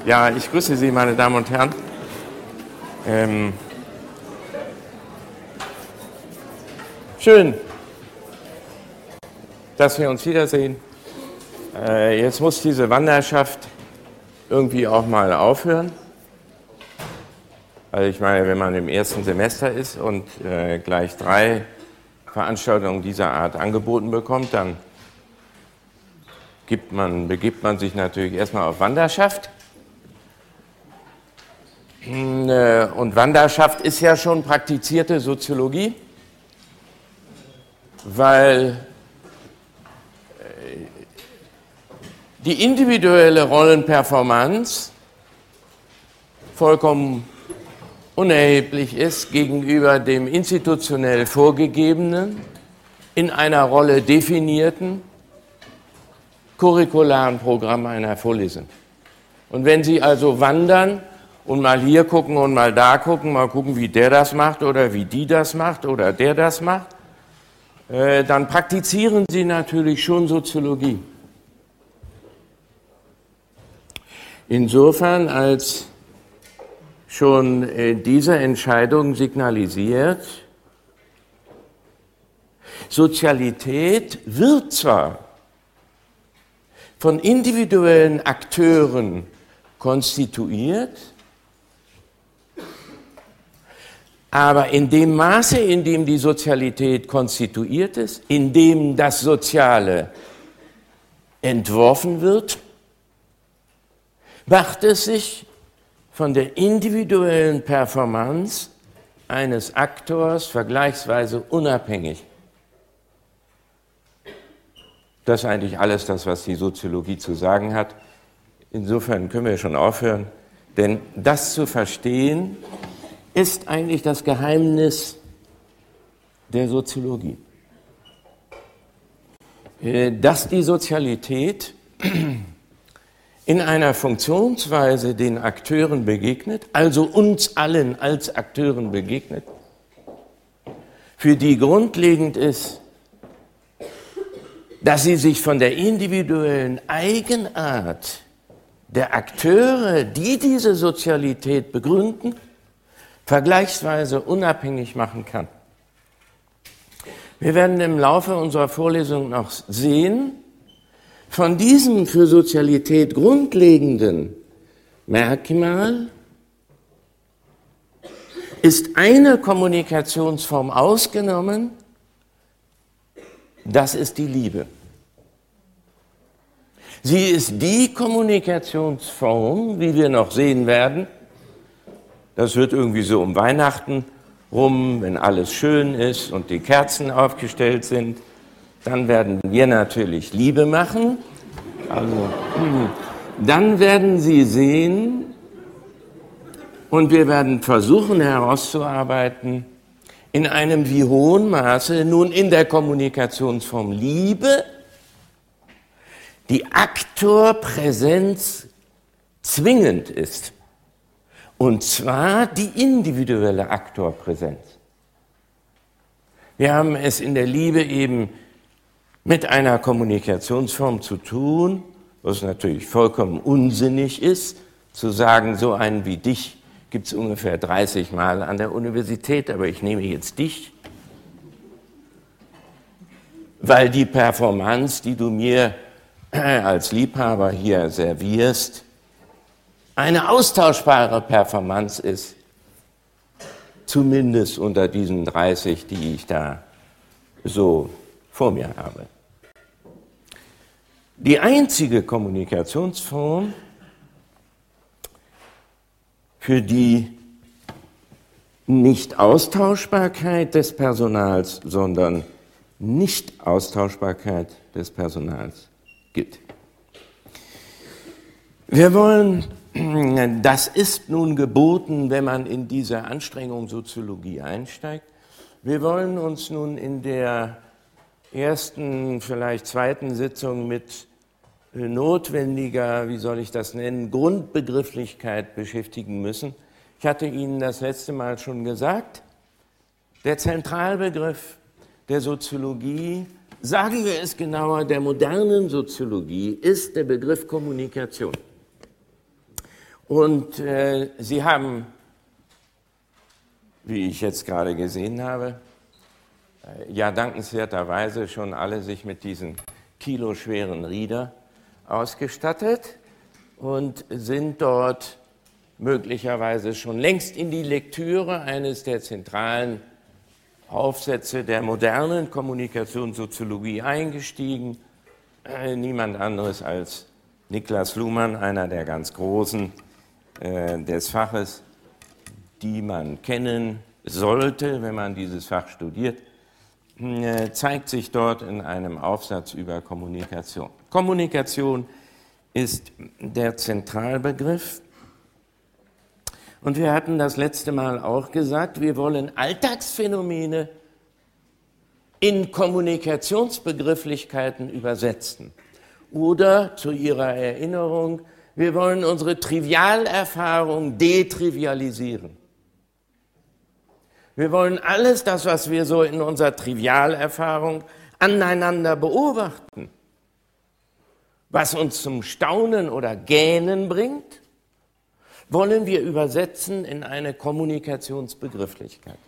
Ja, ich grüße Sie, meine Damen und Herren. Schön, dass wir uns wiedersehen. Jetzt muss diese Wanderschaft irgendwie auch mal aufhören. Also ich meine, wenn man im ersten Semester ist und gleich 3 Veranstaltungen dieser Art angeboten bekommt, dann begibt man sich natürlich erstmal auf Wanderschaft. Und Wanderschaft ist ja schon praktizierte Soziologie, weil die individuelle Rollenperformance vollkommen unerheblich ist gegenüber dem institutionell vorgegebenen, in einer Rolle definierten, curricularen Programm einer Vorlesung. Und wenn Sie also wandern und mal hier gucken und mal da gucken, mal gucken, wie der das macht oder wie die das macht oder der das macht, dann praktizieren Sie natürlich schon Soziologie. Insofern, als schon diese Entscheidung signalisiert, Sozialität wird zwar von individuellen Akteuren konstituiert, aber in dem Maße, in dem die Sozialität konstituiert ist, in dem das Soziale entworfen wird, macht es sich von der individuellen Performance eines Akteurs vergleichsweise unabhängig. Das ist eigentlich alles das, was die Soziologie zu sagen hat. Insofern können wir schon aufhören, denn das zu verstehen, ist eigentlich das Geheimnis der Soziologie. Dass die Sozialität in einer Funktionsweise den Akteuren begegnet, also uns allen als Akteuren begegnet, für die grundlegend ist, dass sie sich von der individuellen Eigenart der Akteure, die diese Sozialität begründen, vergleichsweise unabhängig machen kann. Wir werden im Laufe unserer Vorlesung noch sehen, von diesem für Sozialität grundlegenden Merkmal ist eine Kommunikationsform ausgenommen, das ist die Liebe. Sie ist die Kommunikationsform, wie wir noch sehen werden. Das wird irgendwie so um Weihnachten rum, wenn alles schön ist und die Kerzen aufgestellt sind. Dann werden wir natürlich Liebe machen. Also, dann werden Sie sehen und wir werden versuchen herauszuarbeiten, in einem wie hohen Maße nun in der Kommunikationsform Liebe die Aktorpräsenz zwingend ist. Und zwar die individuelle Aktorpräsenz. Wir haben es in der Liebe eben mit einer Kommunikationsform zu tun, was natürlich vollkommen unsinnig ist, zu sagen, so einen wie dich gibt es ungefähr 30 Mal an der Universität, aber ich nehme jetzt dich, weil die Performance, die du mir als Liebhaber hier servierst, eine austauschbare Performance ist, zumindest unter diesen 30, die ich da so vor mir habe. Die einzige Kommunikationsform, für die Nicht-Austauschbarkeit des Personals, sondern Nicht-Austauschbarkeit des Personals gilt. Wir wollen, das ist nun geboten, wenn man in diese Anstrengung Soziologie einsteigt, wir wollen uns nun in der ersten, vielleicht zweiten Sitzung mit notwendiger, wie soll ich das nennen, Grundbegrifflichkeit beschäftigen müssen. Ich hatte Ihnen das letzte Mal schon gesagt, der Zentralbegriff der Soziologie, sagen wir es genauer, der modernen Soziologie, ist der Begriff Kommunikation. Und sie haben, wie ich jetzt gerade gesehen habe, ja dankenswerterweise schon alle sich mit diesen kiloschweren Reader ausgestattet und sind dort möglicherweise schon längst in die Lektüre eines der zentralen Aufsätze der modernen Kommunikationssoziologie eingestiegen. Niemand anderes als Niklas Luhmann, einer der ganz Großen des Faches, die man kennen sollte, wenn man dieses Fach studiert, zeigt sich dort in einem Aufsatz über Kommunikation. Kommunikation ist der Zentralbegriff. Und wir hatten das letzte Mal auch gesagt, wir wollen Alltagsphänomene in Kommunikationsbegrifflichkeiten übersetzen. Oder zu Ihrer Erinnerung, wir wollen unsere Trivialerfahrung detrivialisieren. Wir wollen alles das, was wir so in unserer Trivialerfahrung aneinander beobachten, was uns zum Staunen oder Gähnen bringt, wollen wir übersetzen in eine Kommunikationsbegrifflichkeit.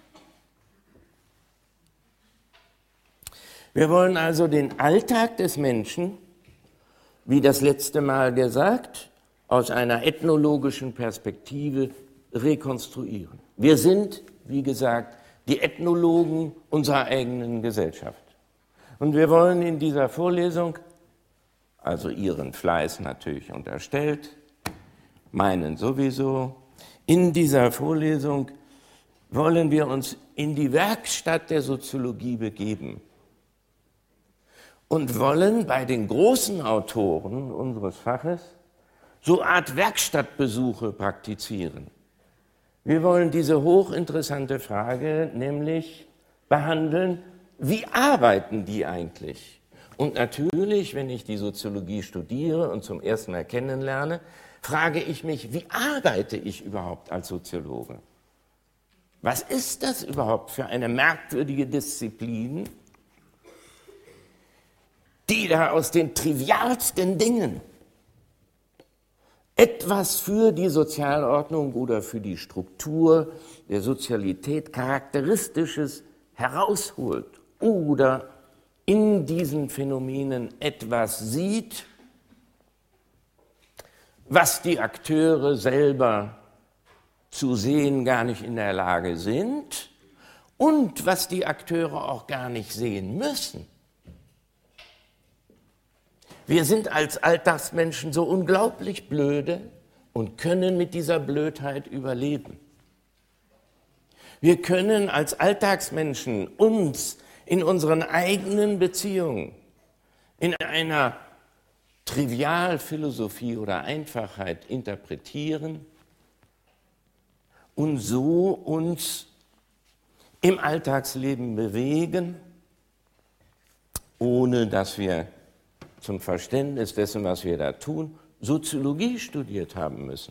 Wir wollen also den Alltag des Menschen, wie das letzte Mal gesagt, aus einer ethnologischen Perspektive rekonstruieren. Wir sind, wie gesagt, die Ethnologen unserer eigenen Gesellschaft. Und wir wollen in dieser Vorlesung, also Ihren Fleiß natürlich unterstellt, meinen sowieso, in dieser Vorlesung wollen wir uns in die Werkstatt der Soziologie begeben und wollen bei den großen Autoren unseres Faches so eine Art Werkstattbesuche praktizieren. Wir wollen diese hochinteressante Frage nämlich behandeln, wie arbeiten die eigentlich? Und natürlich, wenn ich die Soziologie studiere und zum ersten Mal kennenlerne, frage ich mich, wie arbeite ich überhaupt als Soziologe? Was ist das überhaupt für eine merkwürdige Disziplin, die da aus den trivialsten Dingen etwas für die Sozialordnung oder für die Struktur der Sozialität Charakteristisches herausholt oder in diesen Phänomenen etwas sieht, was die Akteure selber zu sehen gar nicht in der Lage sind und was die Akteure auch gar nicht sehen müssen. Wir sind als Alltagsmenschen so unglaublich blöde und können mit dieser Blödheit überleben. Wir können als Alltagsmenschen uns in unseren eigenen Beziehungen in einer Trivialphilosophie oder Einfachheit interpretieren und so uns im Alltagsleben bewegen, ohne dass wir zum Verständnis dessen, was wir da tun, Soziologie studiert haben müssen.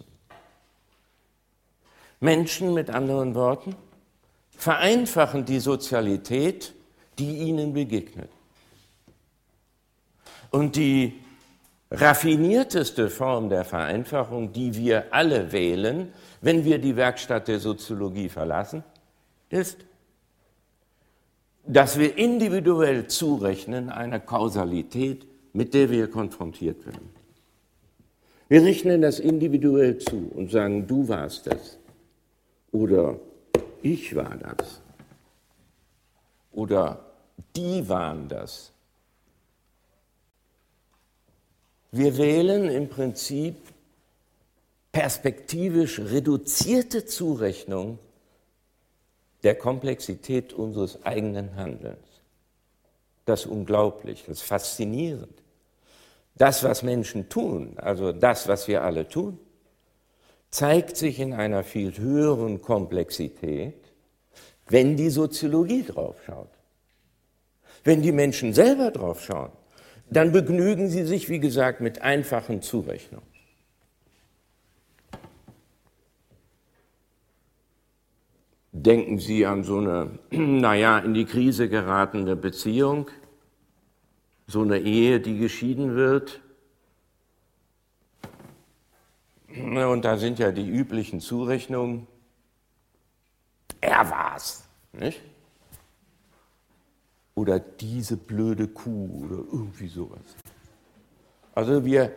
Menschen, mit anderen Worten, vereinfachen die Sozialität, die ihnen begegnet. Und die raffinierteste Form der Vereinfachung, die wir alle wählen, wenn wir die Werkstatt der Soziologie verlassen, ist, dass wir individuell zurechnen eine Kausalität, mit der wir konfrontiert werden. Wir rechnen das individuell zu und sagen, du warst das oder ich war das oder die waren das. Wir wählen im Prinzip perspektivisch reduzierte Zurechnung der Komplexität unseres eigenen Handelns. Das ist unglaublich, das ist faszinierend. Das, was Menschen tun, also das, was wir alle tun, zeigt sich in einer viel höheren Komplexität, wenn die Soziologie draufschaut. Wenn die Menschen selber draufschauen, dann begnügen sie sich, wie gesagt, mit einfachen Zurechnungen. Denken Sie an so eine, in die Krise geratene Beziehung, so eine Ehe, die geschieden wird. Und da sind ja die üblichen Zurechnungen. Er war's, nicht? Oder diese blöde Kuh oder irgendwie sowas. Also wir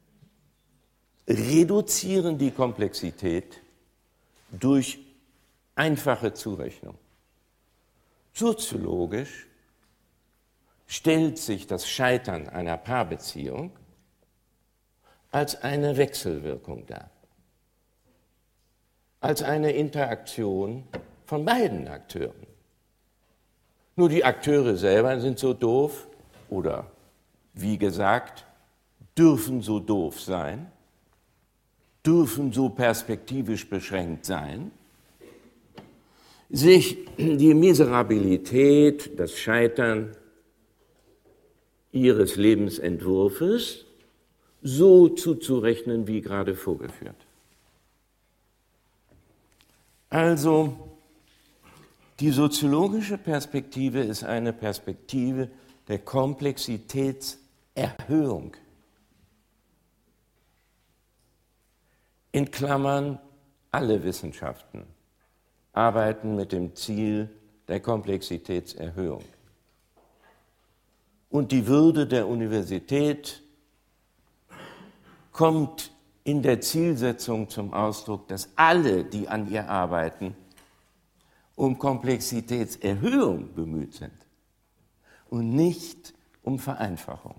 reduzieren die Komplexität durch einfache Zurechnung. Soziologisch stellt sich das Scheitern einer Paarbeziehung als eine Wechselwirkung dar, als eine Interaktion von beiden Akteuren. Nur die Akteure selber sind so doof oder, wie gesagt, dürfen so doof sein, dürfen so perspektivisch beschränkt sein, sich die Miserabilität, das Scheitern ihres Lebensentwurfs so zuzurechnen, wie gerade vorgeführt. Also, die soziologische Perspektive ist eine Perspektive der Komplexitätserhöhung. In Klammern, alle Wissenschaften arbeiten mit dem Ziel der Komplexitätserhöhung. Und die Würde der Universität kommt in der Zielsetzung zum Ausdruck, dass alle, die an ihr arbeiten, um Komplexitätserhöhung bemüht sind und nicht um Vereinfachung.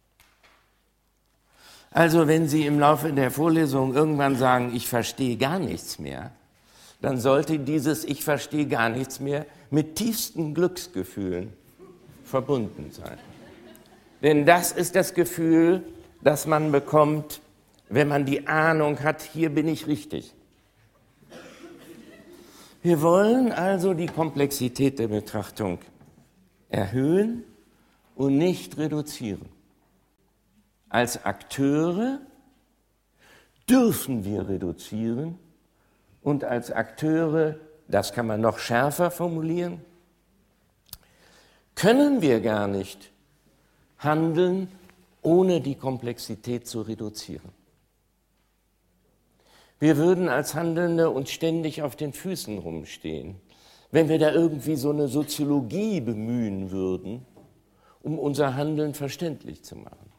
Also wenn Sie im Laufe der Vorlesung irgendwann sagen, ich verstehe gar nichts mehr, dann sollte dieses Ich verstehe gar nichts mehr mit tiefsten Glücksgefühlen verbunden sein. Denn das ist das Gefühl, das man bekommt, wenn man die Ahnung hat, hier bin ich richtig. Wir wollen also die Komplexität der Betrachtung erhöhen und nicht reduzieren. Als Akteure dürfen wir reduzieren und als Akteure, das kann man noch schärfer formulieren, können wir gar nicht handeln, ohne die Komplexität zu reduzieren. Wir würden als Handelnde uns ständig auf den Füßen rumstehen, wenn wir da irgendwie so eine Soziologie bemühen würden, um unser Handeln verständlich zu machen.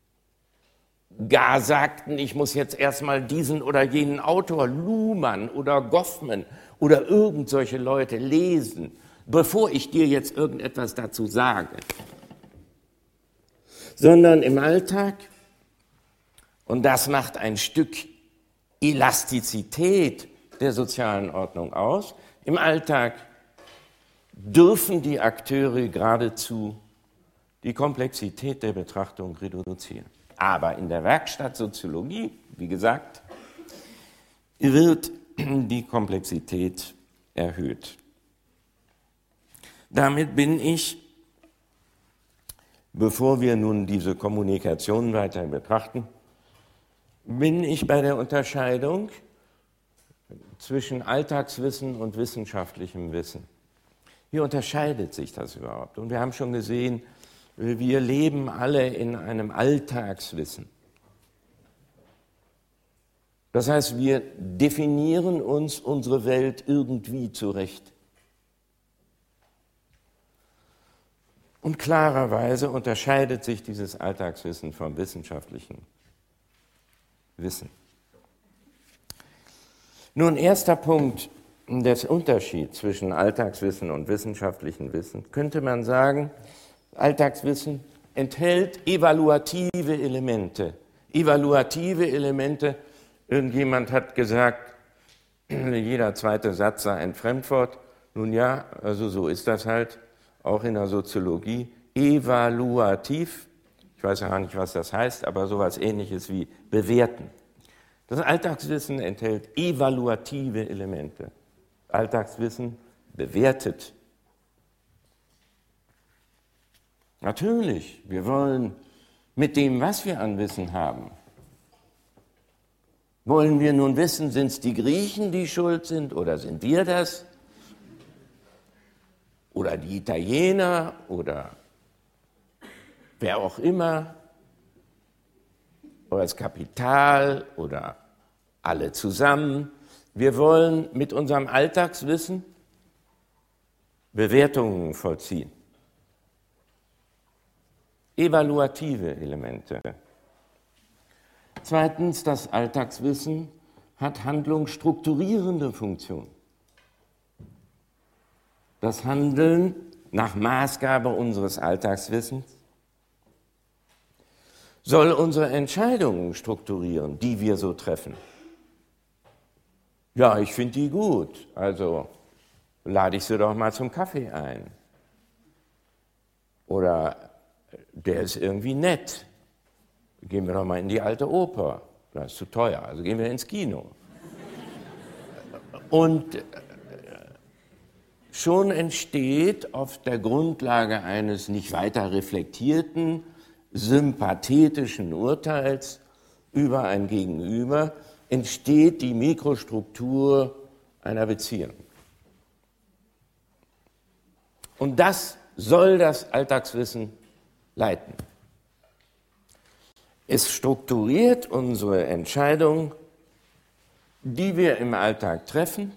Gar sagten, ich muss jetzt erstmal diesen oder jenen Autor, Luhmann oder Goffman oder irgend solche Leute lesen, bevor ich dir jetzt irgendetwas dazu sage. Sondern im Alltag, und das macht ein Stück Elastizität der sozialen Ordnung aus, im Alltag dürfen die Akteure geradezu die Komplexität der Betrachtung reduzieren. Aber in der Werkstatt Soziologie, wie gesagt, wird die Komplexität erhöht. Damit bin ich, bevor wir nun diese Kommunikation weiter betrachten, bin ich bei der Unterscheidung zwischen Alltagswissen und wissenschaftlichem Wissen. Wie unterscheidet sich das überhaupt? Und wir haben schon gesehen, wir leben alle in einem Alltagswissen. Das heißt, wir definieren uns unsere Welt irgendwie zurecht. Und klarerweise unterscheidet sich dieses Alltagswissen vom wissenschaftlichen Wissen. Nun, erster Punkt des Unterschieds zwischen Alltagswissen und wissenschaftlichem Wissen, könnte man sagen, Alltagswissen enthält evaluative Elemente. Evaluative Elemente, irgendjemand hat gesagt, jeder zweite Satz sei ein Fremdwort. Nun ja, also so ist das halt, auch in der Soziologie. Evaluativ, ich weiß ja gar nicht, was das heißt, aber sowas Ähnliches wie bewerten. Das Alltagswissen enthält evaluative Elemente. Alltagswissen bewertet. Natürlich, wir wollen mit dem, was wir an Wissen haben, wollen wir nun wissen, sind es die Griechen, die schuld sind, oder sind wir das? Oder die Italiener oder wer auch immer, oder das Kapital oder alle zusammen. Wir wollen mit unserem Alltagswissen Bewertungen vollziehen. Evaluative Elemente. Zweitens, das Alltagswissen hat handlungsstrukturierende Funktion. Das Handeln nach Maßgabe unseres Alltagswissens soll unsere Entscheidungen strukturieren, die wir so treffen. Ja, ich finde die gut, also lade ich sie doch mal zum Kaffee ein. Oder der ist irgendwie nett. Gehen wir doch mal in die alte Oper. Das ist zu teuer, also gehen wir ins Kino. Und schon entsteht auf der Grundlage eines nicht weiter reflektierten, sympathetischen Urteils über ein Gegenüber, entsteht die Mikrostruktur einer Beziehung. Und das soll das Alltagswissen leiten. Es strukturiert unsere Entscheidungen, die wir im Alltag treffen.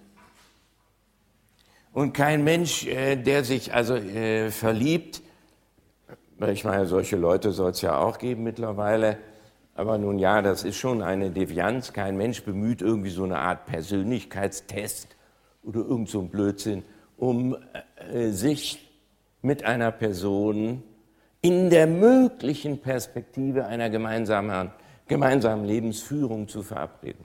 Und kein Mensch, der sich also verliebt, ich meine, solche Leute soll es ja auch geben mittlerweile, aber nun ja, das ist schon eine Devianz. Kein Mensch bemüht irgendwie so eine Art Persönlichkeitstest oder irgend so ein Blödsinn, um sich mit einer Person in der möglichen Perspektive einer gemeinsamen Lebensführung zu verabreden.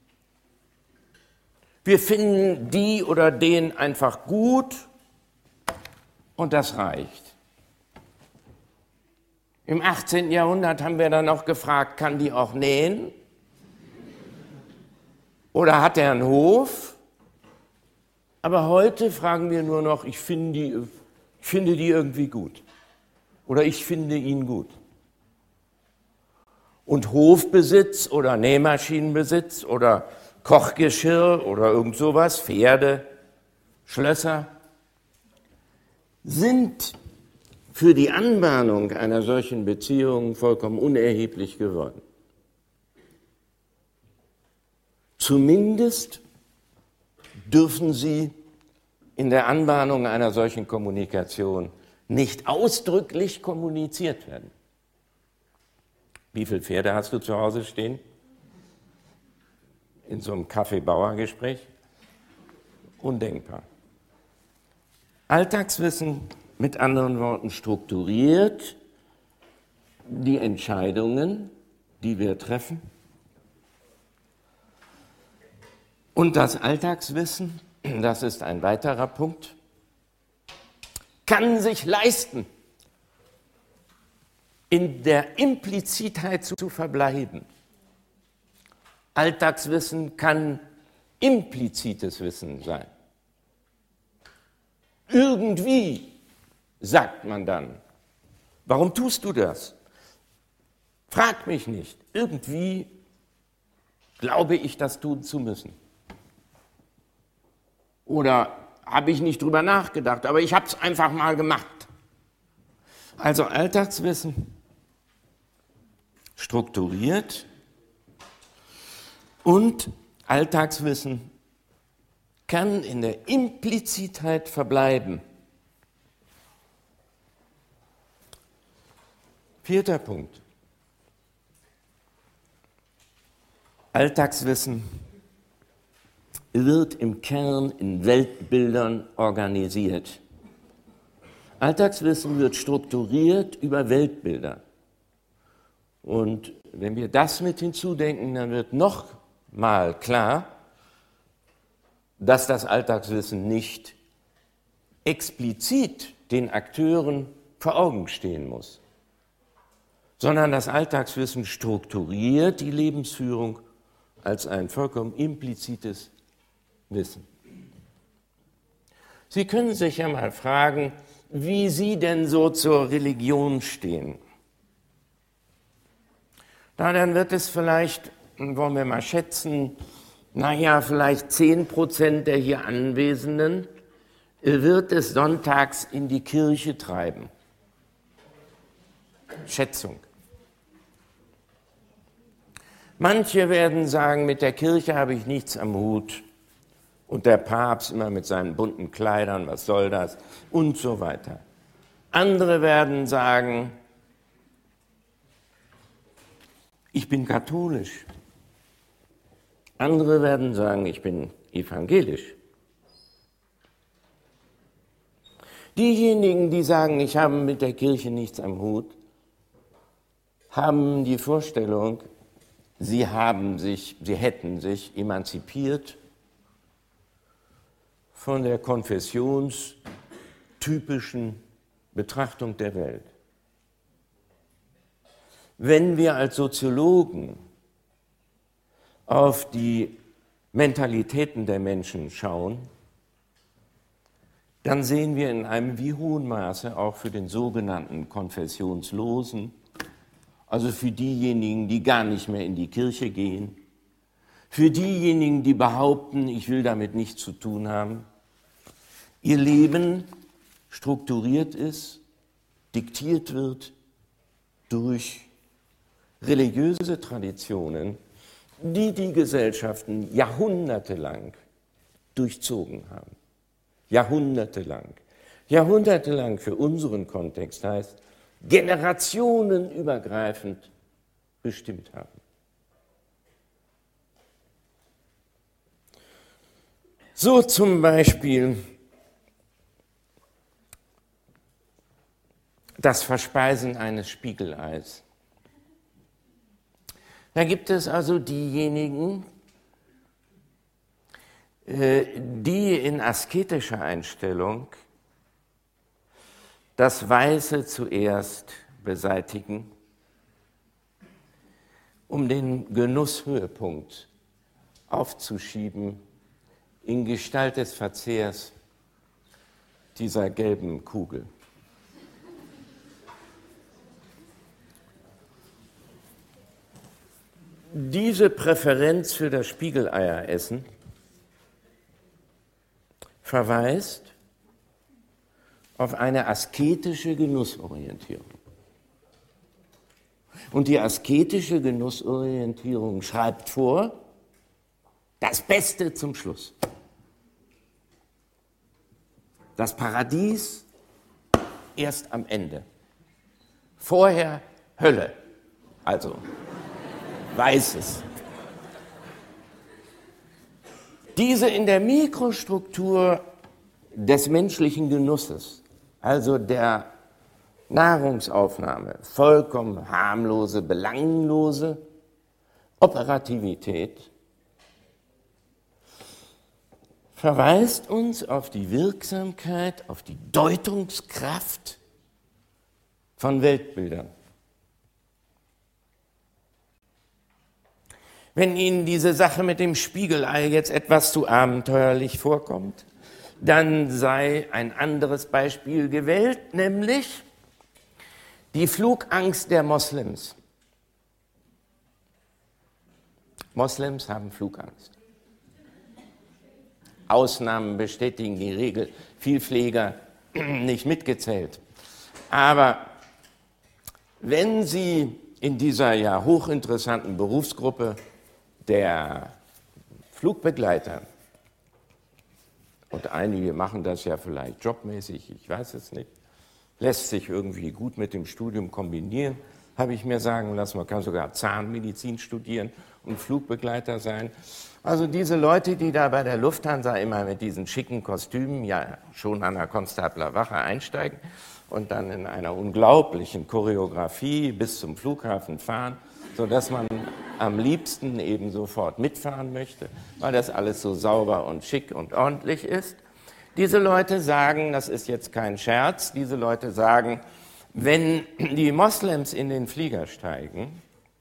Wir finden die oder den einfach gut und das reicht. Im 18. Jahrhundert haben wir dann noch gefragt, kann die auch nähen? Oder hat er einen Hof? Aber heute fragen wir nur noch, ich finde die irgendwie gut. Oder ich finde ihn gut. Und Hofbesitz oder Nähmaschinenbesitz oder Kochgeschirr oder irgend sowas, Pferde, Schlösser, sind für die Anbahnung einer solchen Beziehung vollkommen unerheblich geworden. Zumindest dürfen sie in der Anbahnung einer solchen Kommunikation nicht ausdrücklich kommuniziert werden. Wie viele Pferde hast du zu Hause stehen? In so einem Kaffeebauergespräch? Undenkbar. Alltagswissen, mit anderen Worten, strukturiert die Entscheidungen, die wir treffen. Und das Alltagswissen, das ist ein weiterer Punkt, kann sich leisten, in der Implizitheit zu verbleiben. Alltagswissen kann implizites Wissen sein. Irgendwie sagt man dann, warum tust du das? Frag mich nicht. Irgendwie glaube ich, das tun zu müssen. Oder habe ich nicht drüber nachgedacht, aber ich habe es einfach mal gemacht. Also Alltagswissen strukturiert und Alltagswissen kann in der Implizitheit verbleiben. Vierter Punkt. Alltagswissen wird im Kern in Weltbildern organisiert. Alltagswissen wird strukturiert über Weltbilder. Und wenn wir das mit hinzudenken, dann wird noch mal klar, dass das Alltagswissen nicht explizit den Akteuren vor Augen stehen muss, sondern das Alltagswissen strukturiert die Lebensführung als ein vollkommen implizites Wissen. Sie können sich ja mal fragen, wie Sie denn so zur Religion stehen. Dann wird es vielleicht, wollen wir mal schätzen, vielleicht 10% der hier Anwesenden wird es sonntags in die Kirche treiben. Schätzung. Manche werden sagen, mit der Kirche habe ich nichts am Hut. Und der Papst immer mit seinen bunten Kleidern, was soll das? Und so weiter. Andere werden sagen, ich bin katholisch. Andere werden sagen, ich bin evangelisch. Diejenigen, die sagen, ich habe mit der Kirche nichts am Hut, haben die Vorstellung, sie hätten sich emanzipiert von der konfessionstypischen Betrachtung der Welt. Wenn wir als Soziologen auf die Mentalitäten der Menschen schauen, dann sehen wir in einem wie hohen Maße auch für den sogenannten Konfessionslosen, also für diejenigen, die gar nicht mehr in die Kirche gehen, für diejenigen, die behaupten, ich will damit nichts zu tun haben, ihr Leben strukturiert ist, diktiert wird durch religiöse Traditionen, die die Gesellschaften jahrhundertelang durchzogen haben. Jahrhundertelang. Jahrhundertelang für unseren Kontext heißt, generationenübergreifend bestimmt haben. So zum Beispiel das Verspeisen eines Spiegeleis. Da gibt es also diejenigen, die in asketischer Einstellung das Weiße zuerst beseitigen, um den Genusshöhepunkt aufzuschieben in Gestalt des Verzehrs dieser gelben Kugel. Diese Präferenz für das Spiegeleieressen verweist auf eine asketische Genussorientierung. Und die asketische Genussorientierung schreibt vor, das Beste zum Schluss. Das Paradies erst am Ende. Vorher Hölle, also Weißes. Diese in der Mikrostruktur des menschlichen Genusses, also der Nahrungsaufnahme, vollkommen harmlose, belanglose Operativität, verweist uns auf die Wirksamkeit, auf die Deutungskraft von Weltbildern. Wenn Ihnen diese Sache mit dem Spiegelei jetzt etwas zu abenteuerlich vorkommt, dann sei ein anderes Beispiel gewählt, nämlich die Flugangst der Moslems. Moslems haben Flugangst. Ausnahmen bestätigen die Regel, Vielpfleger nicht mitgezählt. Aber wenn Sie in dieser ja hochinteressanten Berufsgruppe der Flugbegleiter, und einige machen das ja vielleicht jobmäßig, ich weiß es nicht, lässt sich irgendwie gut mit dem Studium kombinieren, habe ich mir sagen lassen, man kann sogar Zahnmedizin studieren und Flugbegleiter sein. Also diese Leute, die da bei der Lufthansa immer mit diesen schicken Kostümen ja schon an der Konstabler Wache einsteigen und dann in einer unglaublichen Choreografie bis zum Flughafen fahren, sodass man am liebsten eben sofort mitfahren möchte, weil das alles so sauber und schick und ordentlich ist. Diese Leute sagen, das ist jetzt kein Scherz, diese Leute sagen, wenn die Moslems in den Flieger steigen,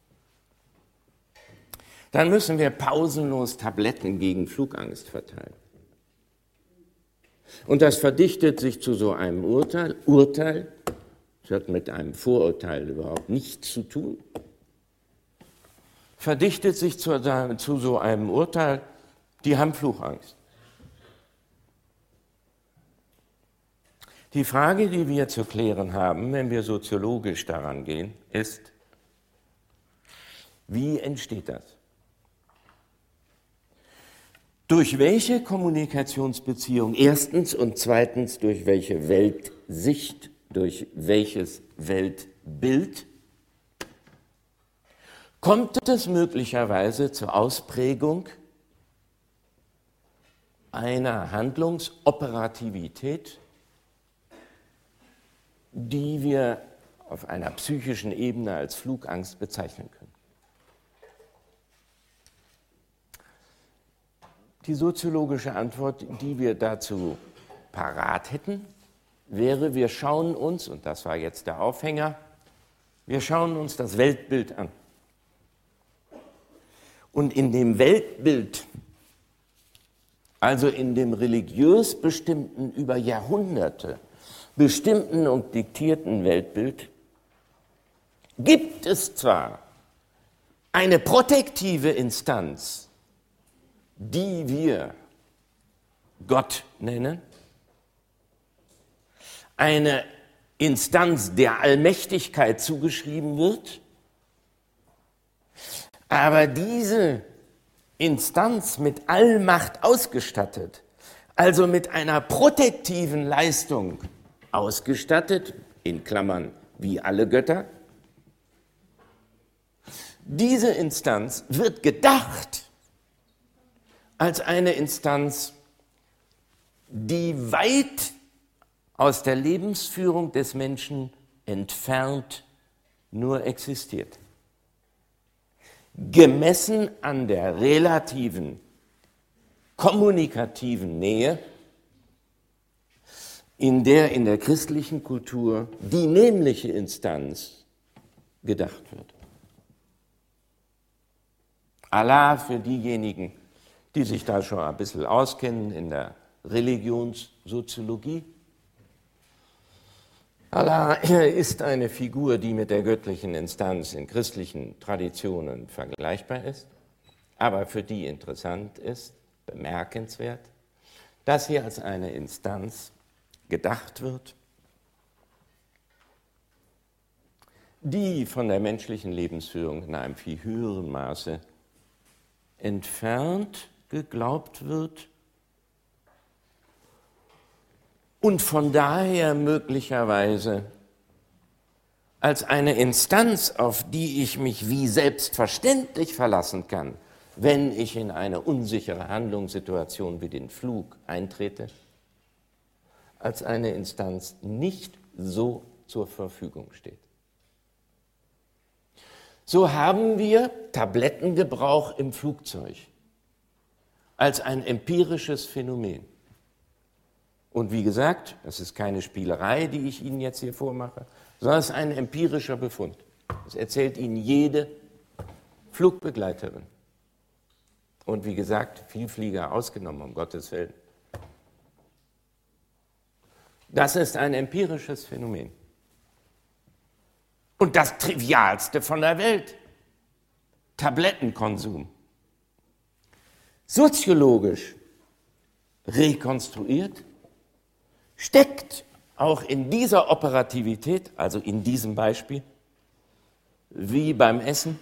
dann müssen wir pausenlos Tabletten gegen Flugangst verteilen. Und das verdichtet sich zu so einem Urteil. Urteil, das hat mit einem Vorurteil überhaupt nichts zu tun, verdichtet sich zu so einem Urteil, die haben Flugangst. Die Frage, die wir zu klären haben, wenn wir soziologisch daran gehen, ist, Wie entsteht das? Durch welche Kommunikationsbeziehung? Erstens und zweitens durch welche Weltsicht, durch welches Weltbild? Kommt es möglicherweise zur Ausprägung einer Handlungsoperativität, die wir auf einer psychischen Ebene als Flugangst bezeichnen können? Die soziologische Antwort, die wir dazu parat hätten, wäre, wir schauen uns, und das war jetzt der Aufhänger, wir schauen uns das Weltbild an. Und in dem Weltbild, also in dem religiös bestimmten, über Jahrhunderte bestimmten und diktierten Weltbild, gibt es zwar eine protektive Instanz, die wir Gott nennen, eine Instanz der Allmächtigkeit zugeschrieben wird, aber diese Instanz mit Allmacht ausgestattet, also mit einer protektiven Leistung ausgestattet, in Klammern wie alle Götter, diese Instanz wird gedacht als eine Instanz, die weit aus der Lebensführung des Menschen entfernt nur existiert. Gemessen an der relativen, kommunikativen Nähe, in der christlichen Kultur die nämliche Instanz gedacht wird. Allah für diejenigen, die sich da schon ein bisschen auskennen in der Religionssoziologie. Allah ist eine Figur, die mit der göttlichen Instanz in christlichen Traditionen vergleichbar ist, aber für die interessant ist, bemerkenswert, dass hier als eine Instanz gedacht wird, die von der menschlichen Lebensführung in einem viel höheren Maße entfernt geglaubt wird und von daher möglicherweise als eine Instanz, auf die ich mich wie selbstverständlich verlassen kann, wenn ich in eine unsichere Handlungssituation wie den Flug eintrete, als eine Instanz nicht so zur Verfügung steht. So haben wir Tablettengebrauch im Flugzeug als ein empirisches Phänomen. Und wie gesagt, das ist keine Spielerei, die ich Ihnen jetzt hier vormache, sondern es ist ein empirischer Befund. Das erzählt Ihnen jede Flugbegleiterin. Und wie gesagt, Vielflieger ausgenommen, um Gottes Willen. Das ist ein empirisches Phänomen. Und das Trivialste von der Welt, Tablettenkonsum. Soziologisch rekonstruiert, steckt auch in dieser Operativität, also in diesem Beispiel, wie beim Essen,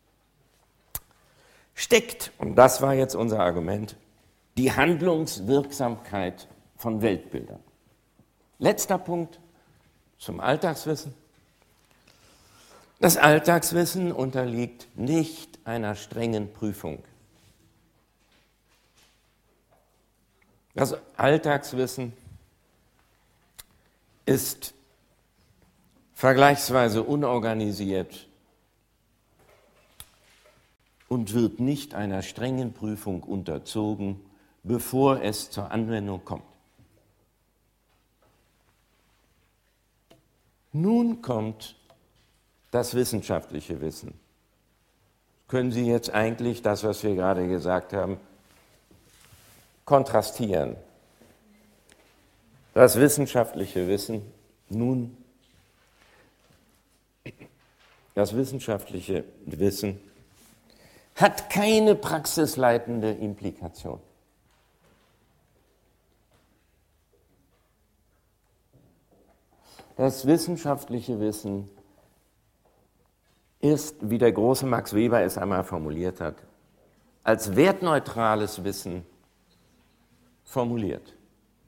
steckt, und das war jetzt unser Argument, die Handlungswirksamkeit von Weltbildern. Letzter Punkt zum Alltagswissen. Das Alltagswissen unterliegt nicht einer strengen Prüfung. Das Alltagswissen ist vergleichsweise unorganisiert und wird nicht einer strengen Prüfung unterzogen, bevor es zur Anwendung kommt. Nun kommt das wissenschaftliche Wissen. Können Sie jetzt eigentlich das, was wir gerade gesagt haben, kontrastieren? Das wissenschaftliche Wissen, nun, das wissenschaftliche Wissen hat keine praxisleitende Implikation. Das wissenschaftliche Wissen ist, wie der große Max Weber es einmal formuliert hat, als wertneutrales Wissen formuliert.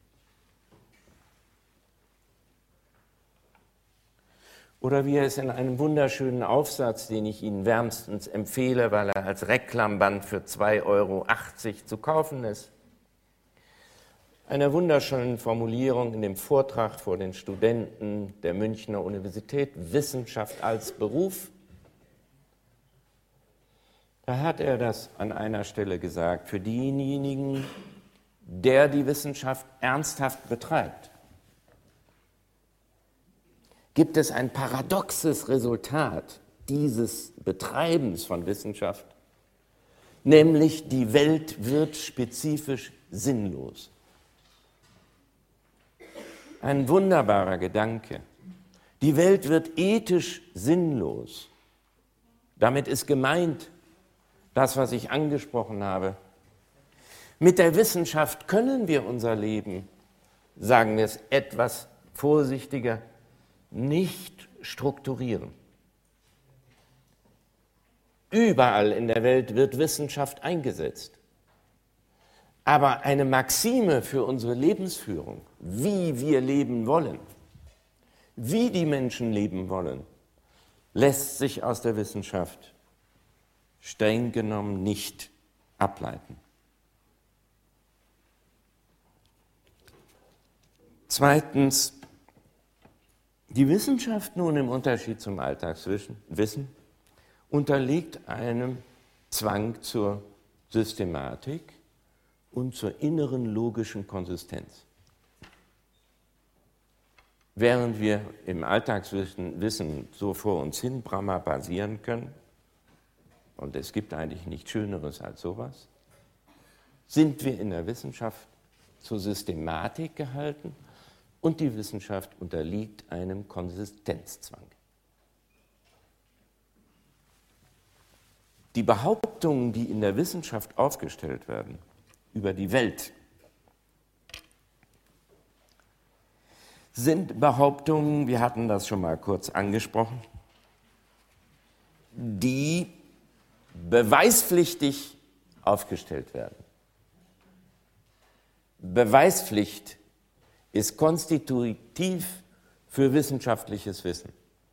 Oder wie er es in einem wunderschönen Aufsatz, den ich Ihnen wärmstens empfehle, weil er als Reklamband für 2,80 € zu kaufen ist, einer wunderschönen Formulierung in dem Vortrag vor den Studenten der Münchner Universität, Wissenschaft als Beruf. Da hat er das an einer Stelle gesagt, für denjenigen, der die Wissenschaft ernsthaft betreibt, gibt es ein paradoxes Resultat dieses Betreibens von Wissenschaft, nämlich die Welt wird spezifisch sinnlos. Ein wunderbarer Gedanke. Die Welt wird ethisch sinnlos. Damit ist gemeint, das, was ich angesprochen habe. Mit der Wissenschaft können wir unser Leben, sagen wir es etwas vorsichtiger, nicht strukturieren. Überall in der Welt wird Wissenschaft eingesetzt. Aber eine Maxime für unsere Lebensführung, wie wir leben wollen, wie die Menschen leben wollen, lässt sich aus der Wissenschaft streng genommen nicht ableiten. Zweitens, die Wissenschaft nun im Unterschied zum Alltagswissen unterliegt einem Zwang zur Systematik und zur inneren logischen Konsistenz. Während wir im Alltagswissen so vor uns hin basieren können, und es gibt eigentlich nichts Schöneres als sowas, sind wir in der Wissenschaft zur Systematik gehalten und die Wissenschaft unterliegt einem Konsistenzzwang. Die Behauptungen, die in der Wissenschaft aufgestellt werden über die Welt, sind Behauptungen, wir hatten das schon mal kurz angesprochen, die beweispflichtig aufgestellt werden. Beweispflicht ist konstitutiv für wissenschaftliches Wissen.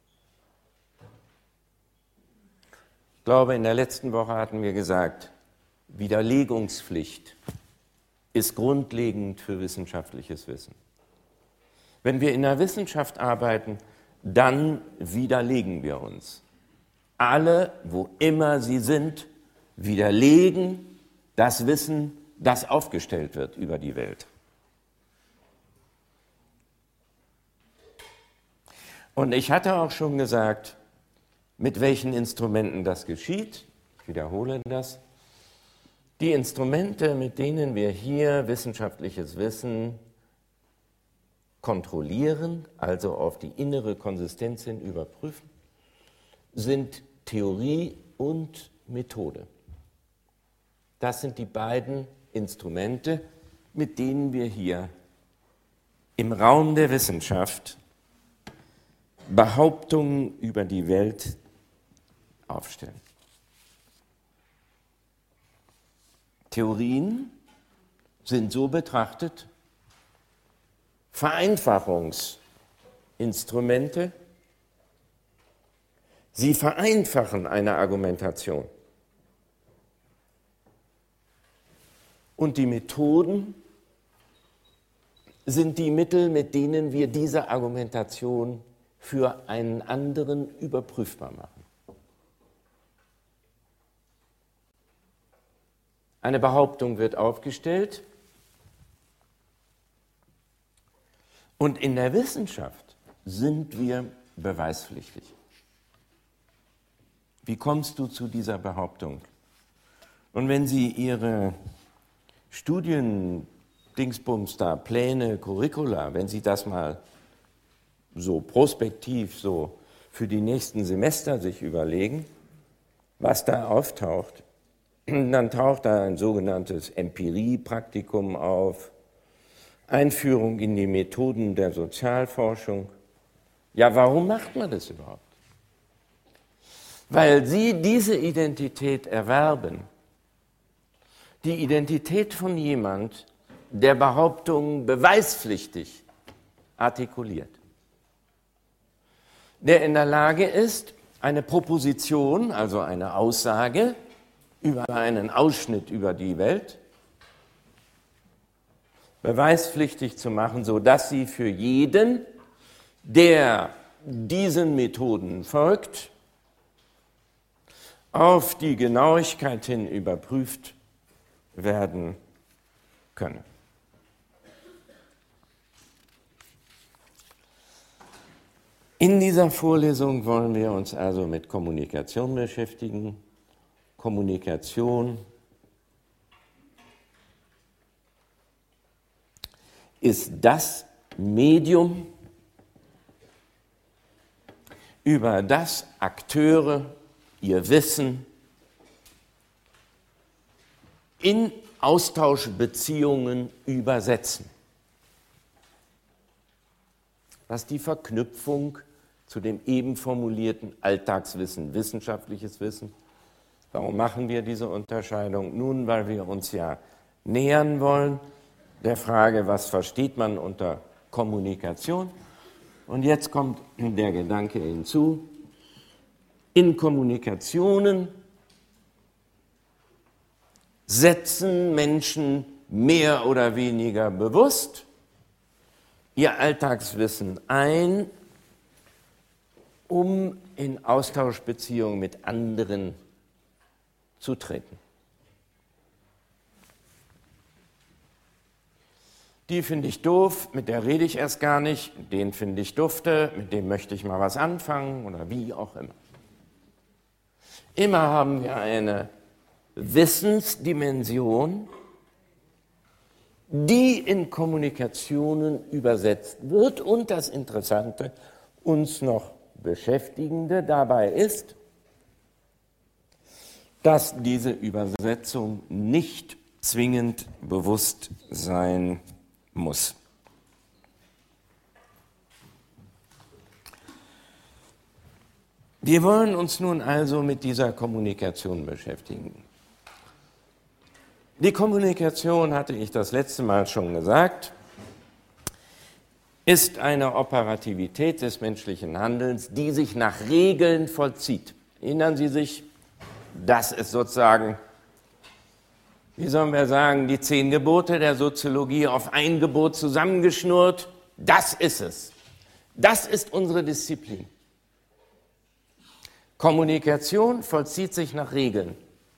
Ich glaube, in der letzten Woche hatten wir gesagt, Widerlegungspflicht ist grundlegend für wissenschaftliches Wissen. Wenn wir in der Wissenschaft arbeiten, dann widerlegen wir uns. Alle, wo immer sie sind, widerlegen das Wissen, das aufgestellt wird über die Welt. Und ich hatte auch schon gesagt, mit welchen Instrumenten das geschieht. Ich wiederhole das. Die Instrumente, mit denen wir hier wissenschaftliches Wissen kontrollieren, also auf die innere Konsistenz hin überprüfen, sind Theorie und Methode. Das sind die beiden Instrumente, mit denen wir hier im Raum der Wissenschaft Behauptungen über die Welt aufstellen. Theorien sind so betrachtet Vereinfachungsinstrumente. Sie vereinfachen eine Argumentation. Und die Methoden sind die Mittel, mit denen wir diese Argumentation für einen anderen überprüfbar machen. Eine Behauptung wird aufgestellt und in der Wissenschaft sind wir beweispflichtig. Wie kommst du zu dieser Behauptung? Und wenn Sie Ihre Studiendingsbums da, Pläne, Curricula, wenn Sie das mal so prospektiv so für die nächsten Semester sich überlegen, was da auftaucht, dann taucht da ein sogenanntes Empiriepraktikum auf, Einführung in die Methoden der Sozialforschung. Ja, warum macht man das überhaupt? weil sie diese Identität erwerben, die Identität von jemand, der Behauptungen beweispflichtig artikuliert, der in der Lage ist, eine Proposition, also eine Aussage über einen Ausschnitt über die Welt, beweispflichtig zu machen, sodass sie für jeden, der diesen Methoden folgt, auf die Genauigkeit hin überprüft werden können. In dieser Vorlesung wollen wir uns also mit Kommunikation beschäftigen. Kommunikation ist das Medium, über das Akteure ihr Wissen in Austauschbeziehungen übersetzen, was die Verknüpfung zu dem eben formulierten Alltagswissen, wissenschaftliches Wissen. Warum machen wir diese Unterscheidung? Nun, weil wir uns ja nähern wollen der Frage, was versteht man unter Kommunikation? Und jetzt kommt der Gedanke hinzu, in Kommunikationen setzen Menschen mehr oder weniger bewusst ihr Alltagswissen ein, um in Austauschbeziehungen mit anderen zu treten. Die finde ich doof, mit der rede ich erst gar nicht, den finde ich dufte, mit dem möchte ich mal was anfangen oder wie auch immer. Immer haben wir eine Wissensdimension, die in Kommunikationen übersetzt wird. Und das Interessante, uns noch Beschäftigende dabei ist, dass diese Übersetzung nicht zwingend bewusst sein muss. Wir wollen uns nun also mit dieser Kommunikation beschäftigen. Die Kommunikation, hatte ich das letzte Mal schon gesagt, ist eine Operativität des menschlichen Handelns, die sich nach Regeln vollzieht. Erinnern Sie sich, das ist sozusagen, wie sollen wir sagen, die 10 Gebote der Soziologie auf ein Gebot zusammengeschnurrt. Das ist es. Das ist unsere Disziplin. Kommunikation vollzieht sich nach Regeln.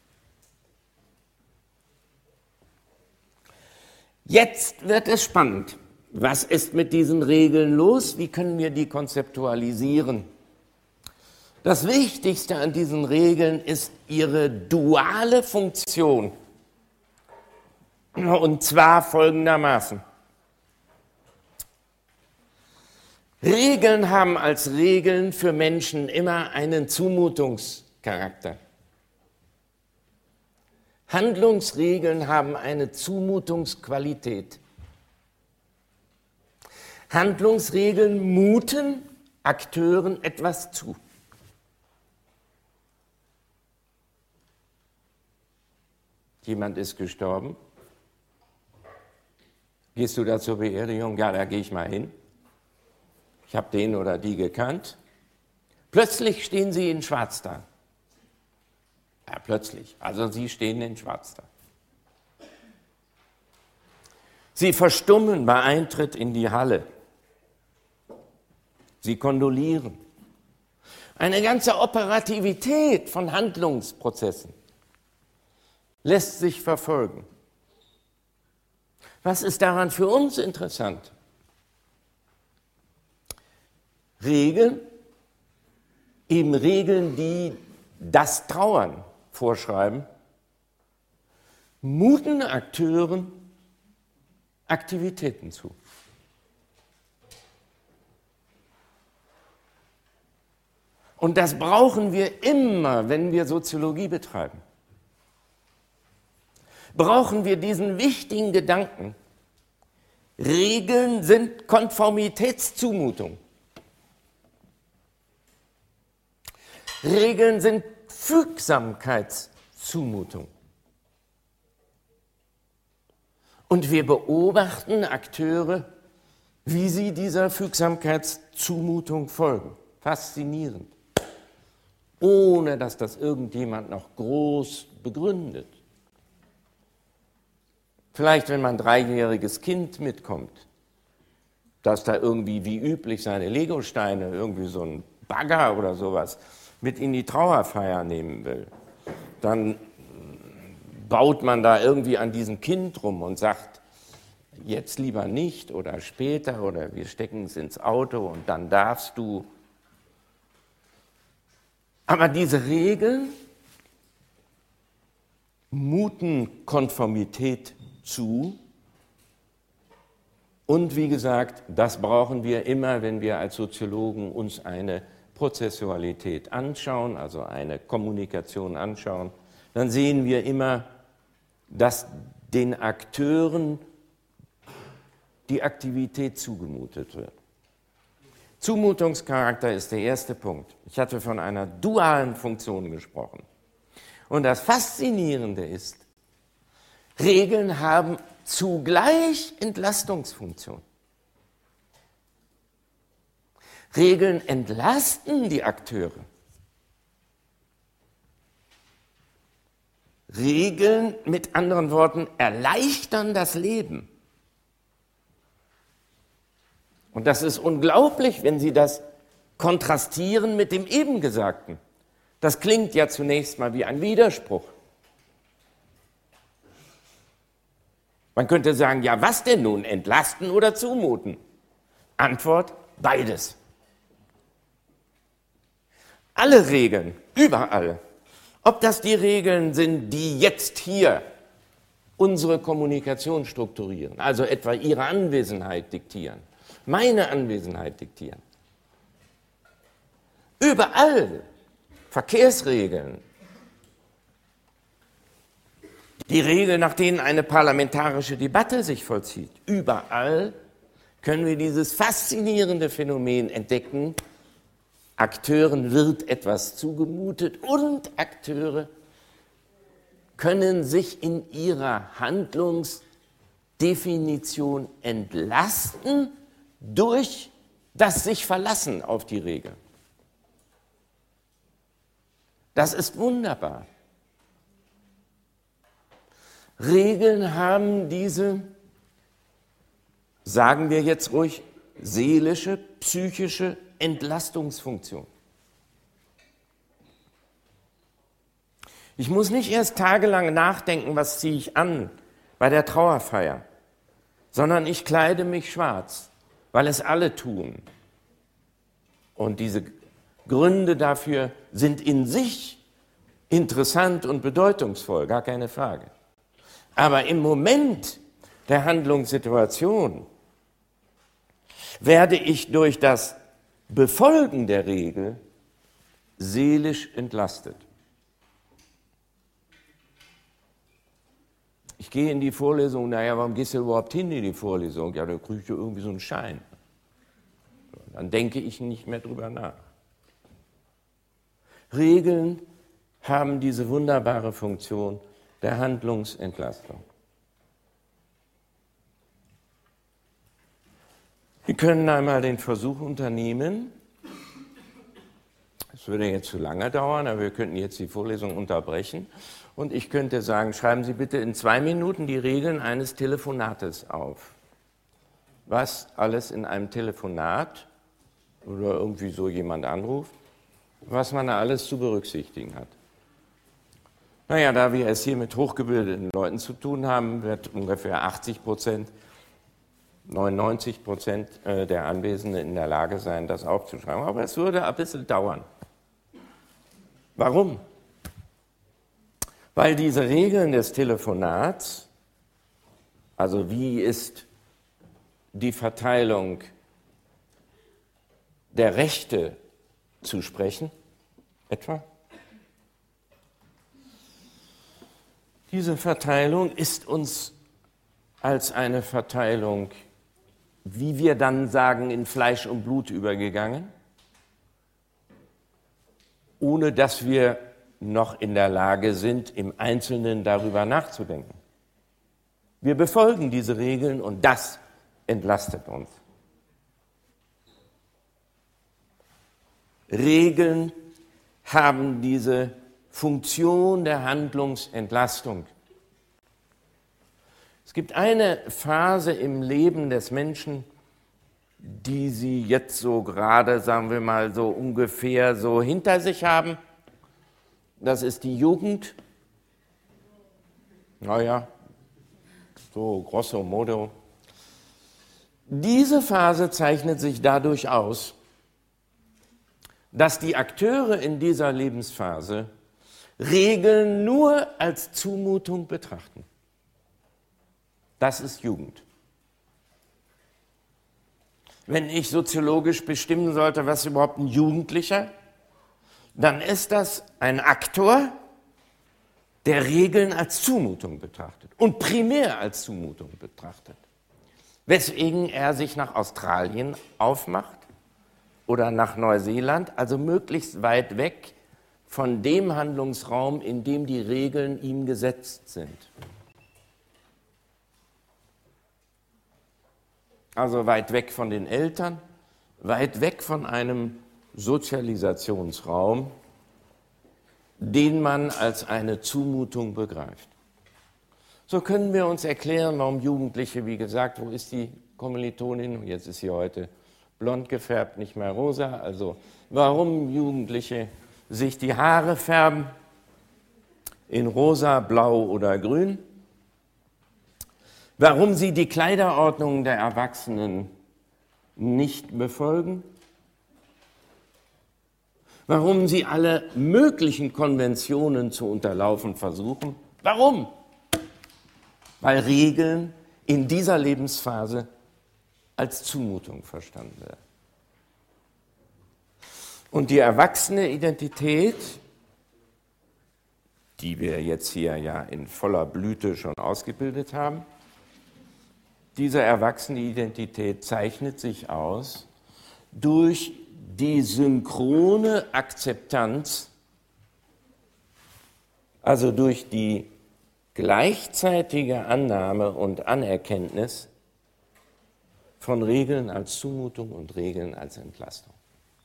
Jetzt wird es spannend. Was ist mit diesen Regeln los? Wie können wir die konzeptualisieren? Das Wichtigste an diesen Regeln ist ihre duale Funktion. Und zwar folgendermaßen. Regeln haben als Regeln für Menschen immer einen Zumutungscharakter. Handlungsregeln haben eine Zumutungsqualität. Handlungsregeln muten Akteuren etwas zu. Jemand ist gestorben. Gehst du da zur Beerdigung? Ja, da gehe ich mal hin. Ich habe den oder die gekannt. Plötzlich stehen sie in Schwarz da. Ja, plötzlich. Also sie stehen in Schwarz da. Sie verstummen bei Eintritt in die Halle. Sie kondolieren. Eine ganze Operativität von Handlungsprozessen lässt sich verfolgen. Was ist daran für uns interessant? Regeln, eben Regeln, die das Trauern vorschreiben, muten Akteuren Aktivitäten zu. Und das brauchen wir immer, wenn wir Soziologie betreiben. Brauchen wir diesen wichtigen Gedanken. Regeln sind Konformitätszumutung. Regeln sind Fügsamkeitszumutung. Und wir beobachten Akteure, wie sie dieser Fügsamkeitszumutung folgen. Faszinierend. Ohne dass das irgendjemand noch groß begründet. Vielleicht, wenn man ein 3-jähriges Kind mitkommt, das da irgendwie wie üblich seine Legosteine, irgendwie so ein Bagger oder sowas, mit in die Trauerfeier nehmen will, dann baut man da irgendwie an diesem Kind rum und sagt, jetzt lieber nicht oder später oder wir stecken es ins Auto und dann darfst du. Aber diese Regeln muten Konformität zu und wie gesagt, das brauchen wir immer, wenn wir als Soziologen uns eine Prozessualität anschauen, also eine Kommunikation anschauen, dann sehen wir immer, dass den Akteuren die Aktivität zugemutet wird. Zumutungscharakter ist der erste Punkt. Ich hatte von einer dualen Funktion gesprochen. Und das Faszinierende ist, Regeln haben zugleich Entlastungsfunktion. Regeln entlasten die Akteure. Regeln, mit anderen Worten, erleichtern das Leben. Und das ist unglaublich, wenn Sie das kontrastieren mit dem eben Gesagten. Das klingt ja zunächst mal wie ein Widerspruch. Man könnte sagen, ja, was denn nun, entlasten oder zumuten? Antwort, beides. Alle Regeln, überall, ob das die Regeln sind, die jetzt hier unsere Kommunikation strukturieren, also etwa Ihre Anwesenheit diktieren, meine Anwesenheit diktieren. Überall Verkehrsregeln, die Regeln, nach denen eine parlamentarische Debatte sich vollzieht. Überall können wir dieses faszinierende Phänomen entdecken. Akteuren wird etwas zugemutet und Akteure können sich in ihrer Handlungsdefinition entlasten durch das sich Verlassen auf die Regel. Das ist wunderbar. Regeln haben diese, sagen wir jetzt ruhig, seelische, psychische Entlastungsfunktion. Ich muss nicht erst tagelang nachdenken, was ziehe ich an bei der Trauerfeier, sondern ich kleide mich schwarz, weil es alle tun. Und diese Gründe dafür sind in sich interessant und bedeutungsvoll, gar keine Frage. Aber im Moment der Handlungssituation werde ich durch das Befolgen der Regel seelisch entlastet. Ich gehe in die Vorlesung, naja, warum gehst du überhaupt hin in die Vorlesung? Ja, da kriege ich irgendwie so einen Schein. Dann denke ich nicht mehr drüber nach. Regeln haben diese wunderbare Funktion der Handlungsentlastung. Wir können einmal den Versuch unternehmen, es würde jetzt zu lange dauern, aber wir könnten jetzt die Vorlesung unterbrechen und ich könnte sagen, schreiben Sie bitte in 2 Minuten die Regeln eines Telefonates auf. Was alles in einem Telefonat oder irgendwie so jemand anruft, was man da alles zu berücksichtigen hat. Naja, da wir es hier mit hochgebildeten Leuten zu tun haben, wird ungefähr 80%, 99% der Anwesenden in der Lage sein, das aufzuschreiben. Aber es würde ein bisschen dauern. Warum? Weil diese Regeln des Telefonats, also wie ist die Verteilung der Rechte zu sprechen, etwa? Diese Verteilung ist uns als eine Verteilung, wie wir dann sagen, in Fleisch und Blut übergegangen. ohne dass wir noch in der Lage sind, im Einzelnen darüber nachzudenken. Wir befolgen diese Regeln und das entlastet uns. Regeln haben diese Funktion der Handlungsentlastung. Es gibt eine Phase im Leben des Menschen, die Sie jetzt so gerade, sagen wir mal, so ungefähr so hinter sich haben. Das ist die Jugend. Naja, so grosso modo. Diese Phase zeichnet sich dadurch aus, dass die Akteure in dieser Lebensphase Regeln nur als Zumutung betrachten. Das ist Jugend. Wenn ich soziologisch bestimmen sollte, was ist überhaupt ein Jugendlicher, dann ist das ein Aktor, der Regeln als Zumutung betrachtet und primär als Zumutung betrachtet. Weswegen er sich nach Australien aufmacht oder nach Neuseeland, also möglichst weit weg von dem Handlungsraum, in dem die Regeln ihm gesetzt sind. Also weit weg von den Eltern, weit weg von einem Sozialisationsraum, den man als eine Zumutung begreift. So können wir uns erklären, warum Jugendliche, wie gesagt, wo ist die Kommilitonin? Jetzt ist sie heute blond gefärbt, nicht mehr rosa. Also warum Jugendliche sich die Haare färben in rosa, blau oder grün. Warum sie die Kleiderordnung der Erwachsenen nicht befolgen. Warum sie alle möglichen Konventionen zu unterlaufen versuchen. Warum? Weil Regeln in dieser Lebensphase als Zumutung verstanden werden. Und die erwachsene Identität, die wir jetzt hier ja in voller Blüte schon ausgebildet haben, diese erwachsene Identität zeichnet sich aus durch die synchrone Akzeptanz, also durch die gleichzeitige Annahme und Anerkenntnis von Regeln als Zumutung und Regeln als Entlastung.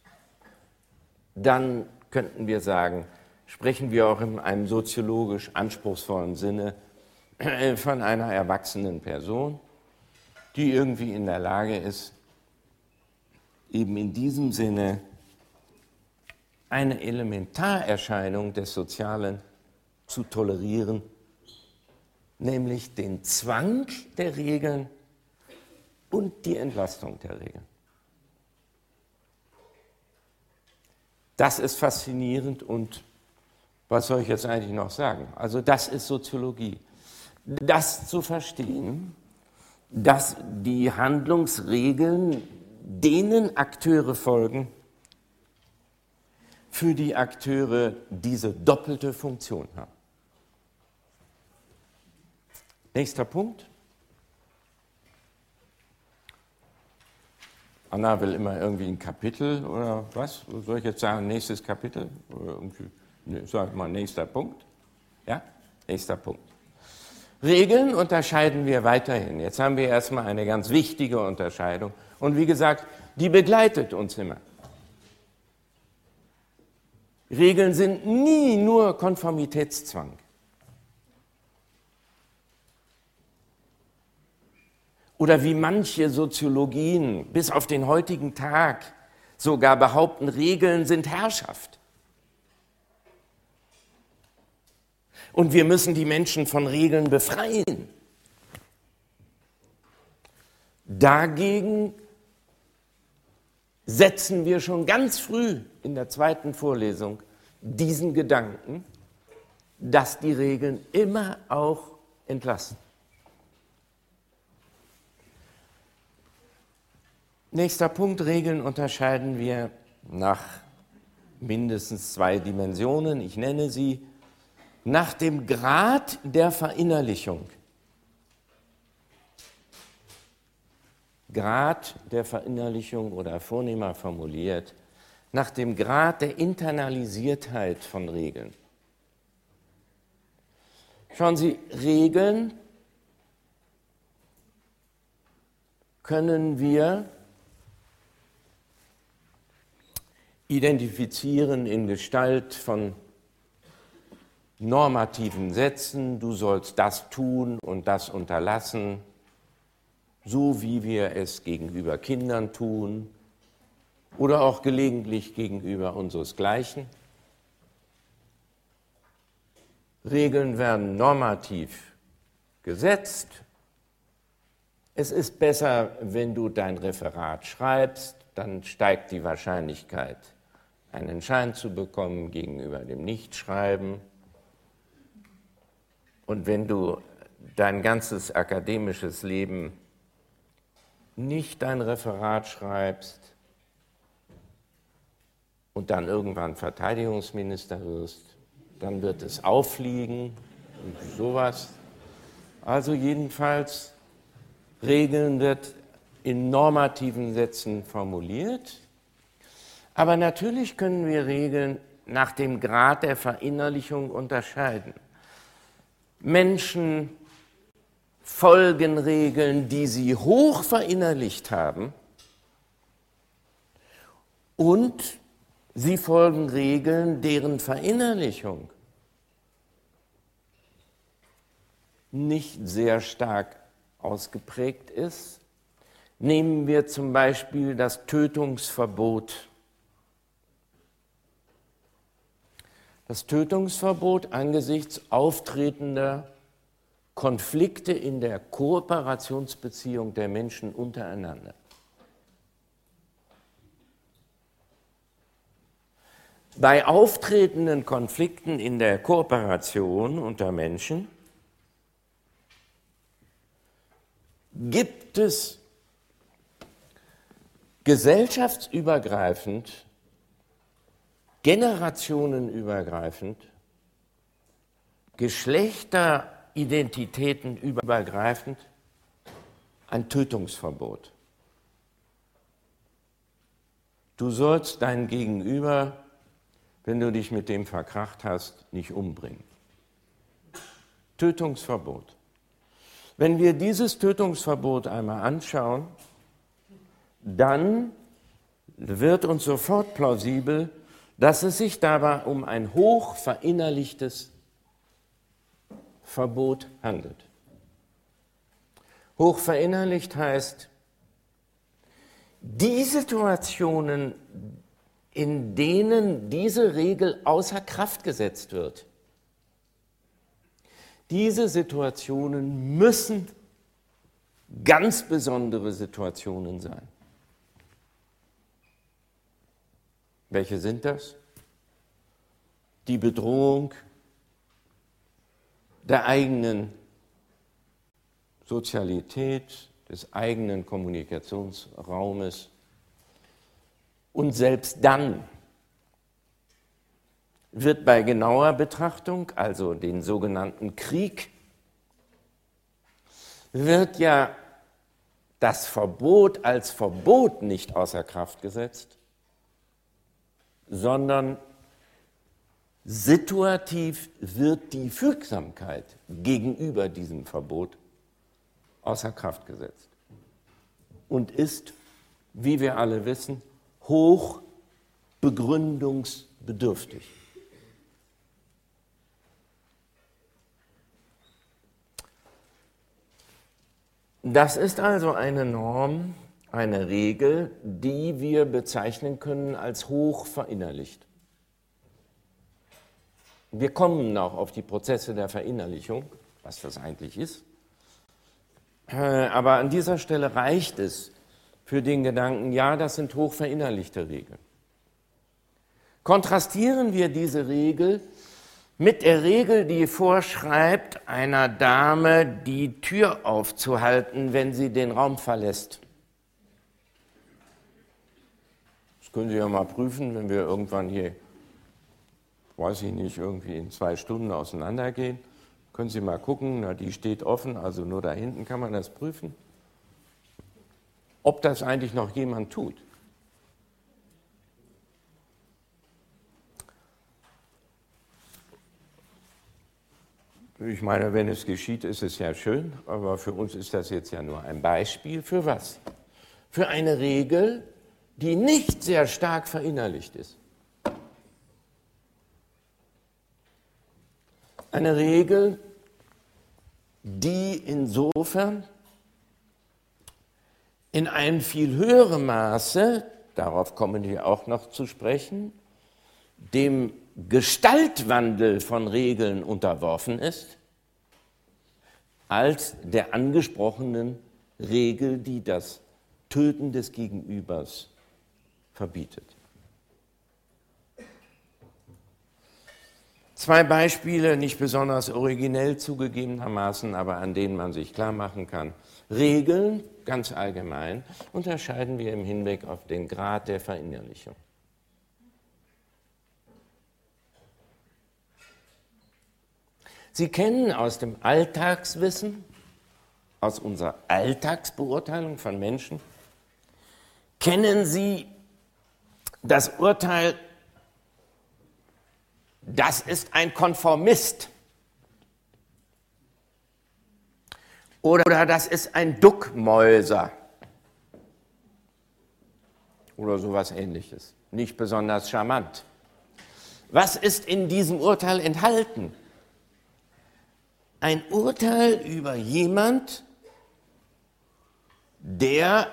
Dann könnten wir sagen, sprechen wir auch in einem soziologisch anspruchsvollen Sinne von einer erwachsenen Person, die irgendwie in der Lage ist, eben in diesem Sinne eine Elementarerscheinung des Sozialen zu tolerieren, nämlich den Zwang der Regeln und die Entlastung der Regeln. Das ist faszinierend und was soll ich jetzt eigentlich noch sagen? Also das ist Soziologie. Das zu verstehen, dass die Handlungsregeln denen Akteure folgen, für die Akteure diese doppelte Funktion haben. Nächster Punkt. Anna will immer irgendwie ein Kapitel oder was? Soll ich jetzt sagen, nächstes Kapitel? Oder irgendwie, sag mal, nächster Punkt. Ja, nächster Punkt. Regeln unterscheiden wir weiterhin. Jetzt haben wir erstmal eine ganz wichtige Unterscheidung. Und wie gesagt, die begleitet uns immer. Regeln sind nie nur Konformitätszwang. Oder wie manche Soziologien bis auf den heutigen Tag sogar behaupten, Regeln sind Herrschaft. Und wir müssen die Menschen von Regeln befreien. Dagegen setzen wir schon ganz früh in der zweiten Vorlesung diesen Gedanken, dass die Regeln immer auch entlasten. Nächster Punkt, Regeln unterscheiden wir nach mindestens 2 Dimensionen. Ich nenne sie nach dem Grad der Verinnerlichung. Grad der Verinnerlichung oder vornehmer formuliert, nach dem Grad der Internalisiertheit von Regeln. Schauen Sie, Regeln können wir identifizieren in Gestalt von normativen Sätzen, du sollst das tun und das unterlassen, so wie wir es gegenüber Kindern tun oder auch gelegentlich gegenüber unseresgleichen. Regeln werden normativ gesetzt. Es ist besser, wenn du dein Referat schreibst, dann steigt die Wahrscheinlichkeit, einen Schein zu bekommen gegenüber dem Nichtschreiben. Und wenn du dein ganzes akademisches Leben nicht dein Referat schreibst und dann irgendwann Verteidigungsminister wirst, dann wird es auffliegen und sowas. Also jedenfalls, Regeln wird in normativen Sätzen formuliert, aber natürlich können wir Regeln nach dem Grad der Verinnerlichung unterscheiden. Menschen folgen Regeln, die sie hoch verinnerlicht haben, und sie folgen Regeln, deren Verinnerlichung nicht sehr stark ausgeprägt ist. Nehmen wir zum Beispiel das Tötungsverbot. Das Tötungsverbot angesichts auftretender Konflikte in der Kooperationsbeziehung der Menschen untereinander. Bei auftretenden Konflikten in der Kooperation unter Menschen gibt es gesellschaftsübergreifend, generationenübergreifend, geschlechteridentitätenübergreifend ein Tötungsverbot. Du sollst dein Gegenüber, wenn du dich mit dem verkracht hast, nicht umbringen. Tötungsverbot. Wenn wir dieses Tötungsverbot einmal anschauen, dann wird uns sofort plausibel, dass es sich dabei um ein hoch verinnerlichtes Verbot handelt. Hoch verinnerlicht heißt, die Situationen, in denen diese Regel außer Kraft gesetzt wird, diese Situationen müssen ganz besondere Situationen sein. Welche sind das? Die Bedrohung der eigenen Sozialität, des eigenen Kommunikationsraumes. Und selbst dann wird bei genauer Betrachtung, also den sogenannten Krieg, wird ja das Verbot als Verbot nicht außer Kraft gesetzt, sondern situativ wird die Fügsamkeit gegenüber diesem Verbot außer Kraft gesetzt und ist, wie wir alle wissen, hoch begründungsbedürftig. Das ist also eine Norm, eine Regel, die wir bezeichnen können als hoch verinnerlicht. Wir kommen auch auf die Prozesse der Verinnerlichung, was das eigentlich ist. Aber an dieser Stelle reicht es für den Gedanken, ja, das sind hoch verinnerlichte Regeln. Kontrastieren wir diese Regel mit der Regel, die vorschreibt, einer Dame die Tür aufzuhalten, wenn sie den Raum verlässt. Das können Sie ja mal prüfen, wenn wir irgendwann hier, weiß ich nicht, irgendwie in 2 Stunden auseinandergehen. Können Sie mal gucken, na, die steht offen, also nur da hinten kann man das prüfen. Ob das eigentlich noch jemand tut. Ich meine, wenn es geschieht, ist es ja schön, aber für uns ist das jetzt ja nur ein Beispiel. Für was? Für eine Regel, die nicht sehr stark verinnerlicht ist. Eine Regel, die insofern in einem viel höheren Maße, darauf kommen wir auch noch zu sprechen, dem Gestaltwandel von Regeln unterworfen ist, als der angesprochenen Regel, die das Töten des Gegenübers verbietet. Zwei Beispiele, nicht besonders originell zugegebenermaßen, aber an denen man sich klar machen kann. Regeln, ganz allgemein, unterscheiden wir im Hinblick auf den Grad der Verinnerlichung. Sie kennen aus dem Alltagswissen, aus unserer Alltagsbeurteilung von Menschen, kennen Sie das Urteil, das ist ein Konformist oder das ist ein Duckmäuser oder sowas Ähnliches. Nicht besonders charmant. Was ist in diesem Urteil enthalten? Ein Urteil über jemand, der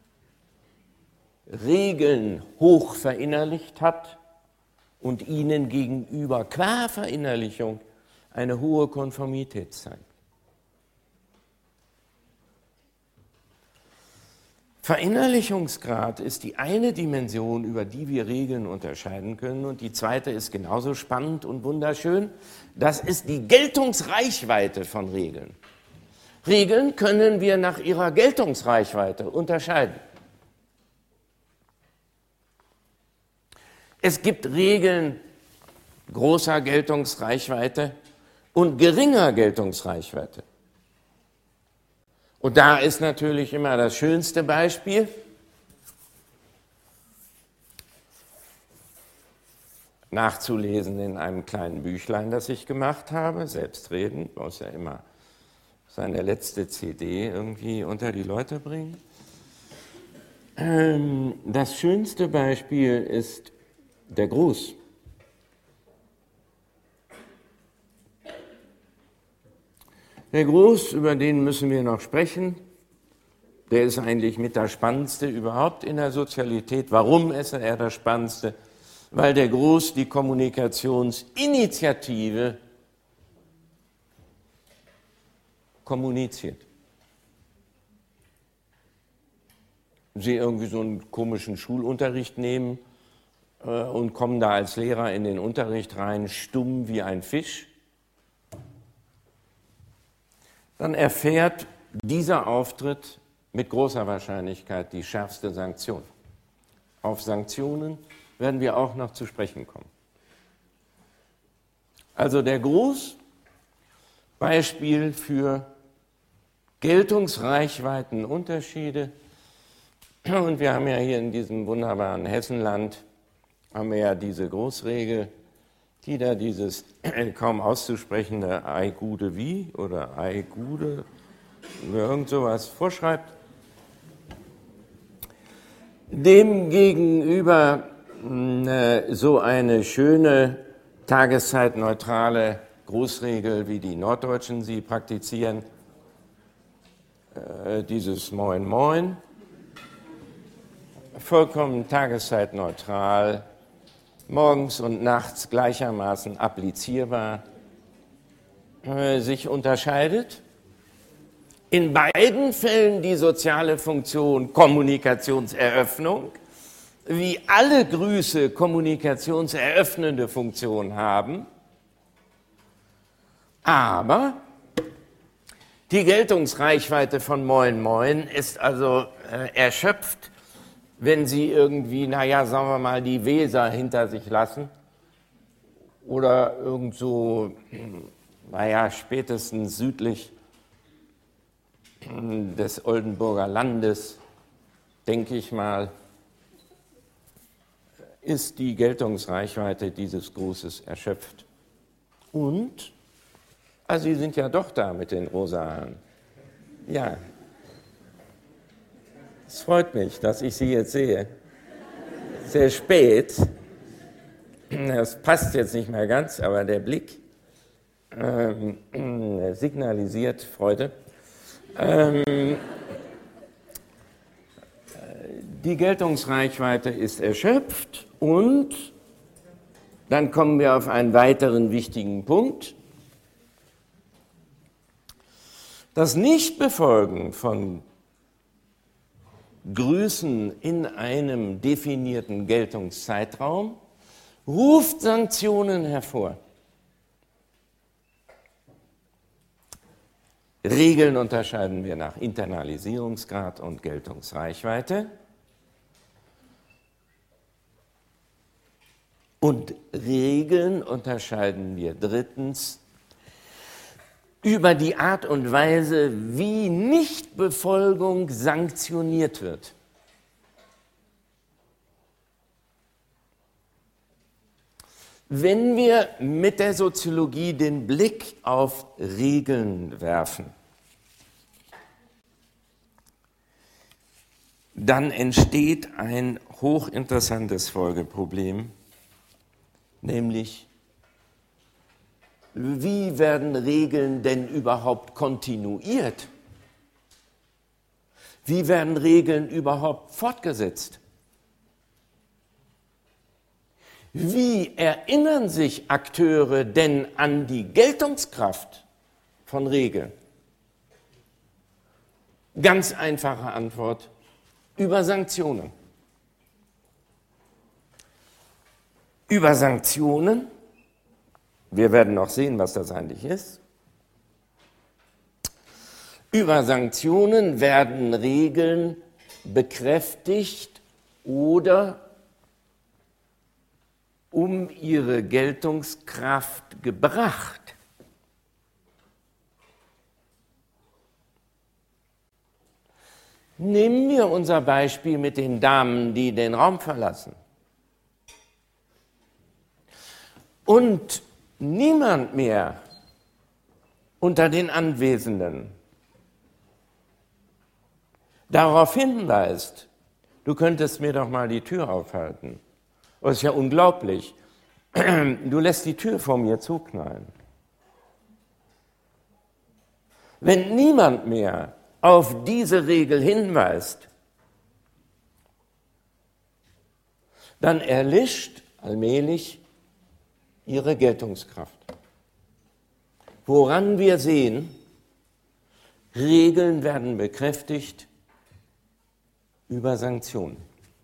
Regeln hoch verinnerlicht hat und ihnen gegenüber qua Verinnerlichung eine hohe Konformität zeigt. Verinnerlichungsgrad ist die eine Dimension, über die wir Regeln unterscheiden können, und die zweite ist genauso spannend und wunderschön. Das ist die Geltungsreichweite von Regeln. Regeln können wir nach ihrer Geltungsreichweite unterscheiden. Es gibt Regeln großer Geltungsreichweite und geringer Geltungsreichweite. Und da ist natürlich immer das schönste Beispiel nachzulesen in einem kleinen Büchlein, das ich gemacht habe, selbstredend, muss ja immer seine letzte CD irgendwie unter die Leute bringen. Das schönste Beispiel ist der Gruß. Der Gruß, über den müssen wir noch sprechen, der ist eigentlich mit das Spannendste überhaupt in der Sozialität. Warum ist er das Spannendste? Weil der Gruß die Kommunikationsinitiative kommuniziert. Sie irgendwie so einen komischen Schulunterricht nehmen und kommen da als Lehrer in den Unterricht rein, stumm wie ein Fisch, dann erfährt dieser Auftritt mit großer Wahrscheinlichkeit die schärfste Sanktion. Auf Sanktionen werden wir auch noch zu sprechen kommen. Also der Gruß, Beispiel für Geltungsreichweitenunterschiede. Und wir haben ja hier in diesem wunderbaren Hessenland, haben wir ja diese Grußregel, die da dieses kaum auszusprechende Ei Gude wie oder Ei Gude oder irgend sowas vorschreibt. Demgegenüber so eine schöne tageszeitneutrale Grußregel, wie die Norddeutschen sie praktizieren, dieses Moin Moin, vollkommen tageszeitneutral, morgens und nachts gleichermaßen applizierbar, sich unterscheidet. In beiden Fällen die soziale Funktion Kommunikationseröffnung, wie alle Grüße kommunikationseröffnende Funktion haben, aber die Geltungsreichweite von Moin Moin ist also erschöpft, wenn Sie irgendwie, sagen wir mal, die Weser hinter sich lassen oder irgend so, spätestens südlich des Oldenburger Landes, denke ich mal, ist die Geltungsreichweite dieses Grußes erschöpft. Und Ah, Sie sind ja doch da mit den rosa Haaren. Ja. Es freut mich, dass ich Sie jetzt sehe. Sehr spät. Das passt jetzt nicht mehr ganz, aber der Blick signalisiert Freude. Die Geltungsreichweite ist erschöpft und dann kommen wir auf einen weiteren wichtigen Punkt. Das Nichtbefolgen von Grüßen in einem definierten Geltungszeitraum ruft Sanktionen hervor. Regeln unterscheiden wir nach Internalisierungsgrad und Geltungsreichweite. Und Regeln unterscheiden wir drittens über die Art und Weise, wie Nichtbefolgung sanktioniert wird. Wenn wir mit der Soziologie den Blick auf Regeln werfen, dann entsteht ein hochinteressantes Folgeproblem, nämlich, wie werden Regeln denn überhaupt kontinuiert? Wie werden Regeln überhaupt fortgesetzt? Wie erinnern sich Akteure denn an die Geltungskraft von Regeln? Ganz einfache Antwort: über Sanktionen. Über Sanktionen, wir werden noch sehen, was das eigentlich ist. Über Sanktionen werden Regeln bekräftigt oder um ihre Geltungskraft gebracht. Nehmen wir unser Beispiel mit den Damen, die den Raum verlassen. Und niemand mehr unter den Anwesenden darauf hinweist, du könntest mir doch mal die Tür aufhalten. Das ist ja unglaublich. Du lässt die Tür vor mir zuknallen. Wenn niemand mehr auf diese Regel hinweist, dann erlischt allmählich ihre Geltungskraft. Woran wir sehen, Regeln werden bekräftigt über Sanktionen.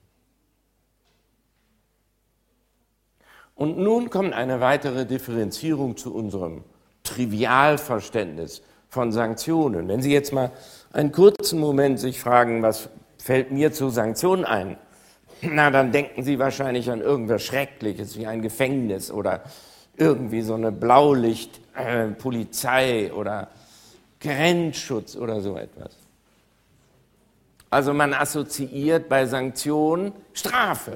Und nun kommt eine weitere Differenzierung zu unserem Trivialverständnis von Sanktionen. Wenn Sie jetzt mal einen kurzen Moment sich fragen, was fällt mir zu Sanktionen ein? Na, dann denken Sie wahrscheinlich an irgendwas Schreckliches wie ein Gefängnis oder irgendwie so eine Blaulicht-Polizei oder Grenzschutz oder so etwas. Also man assoziiert bei Sanktionen Strafe.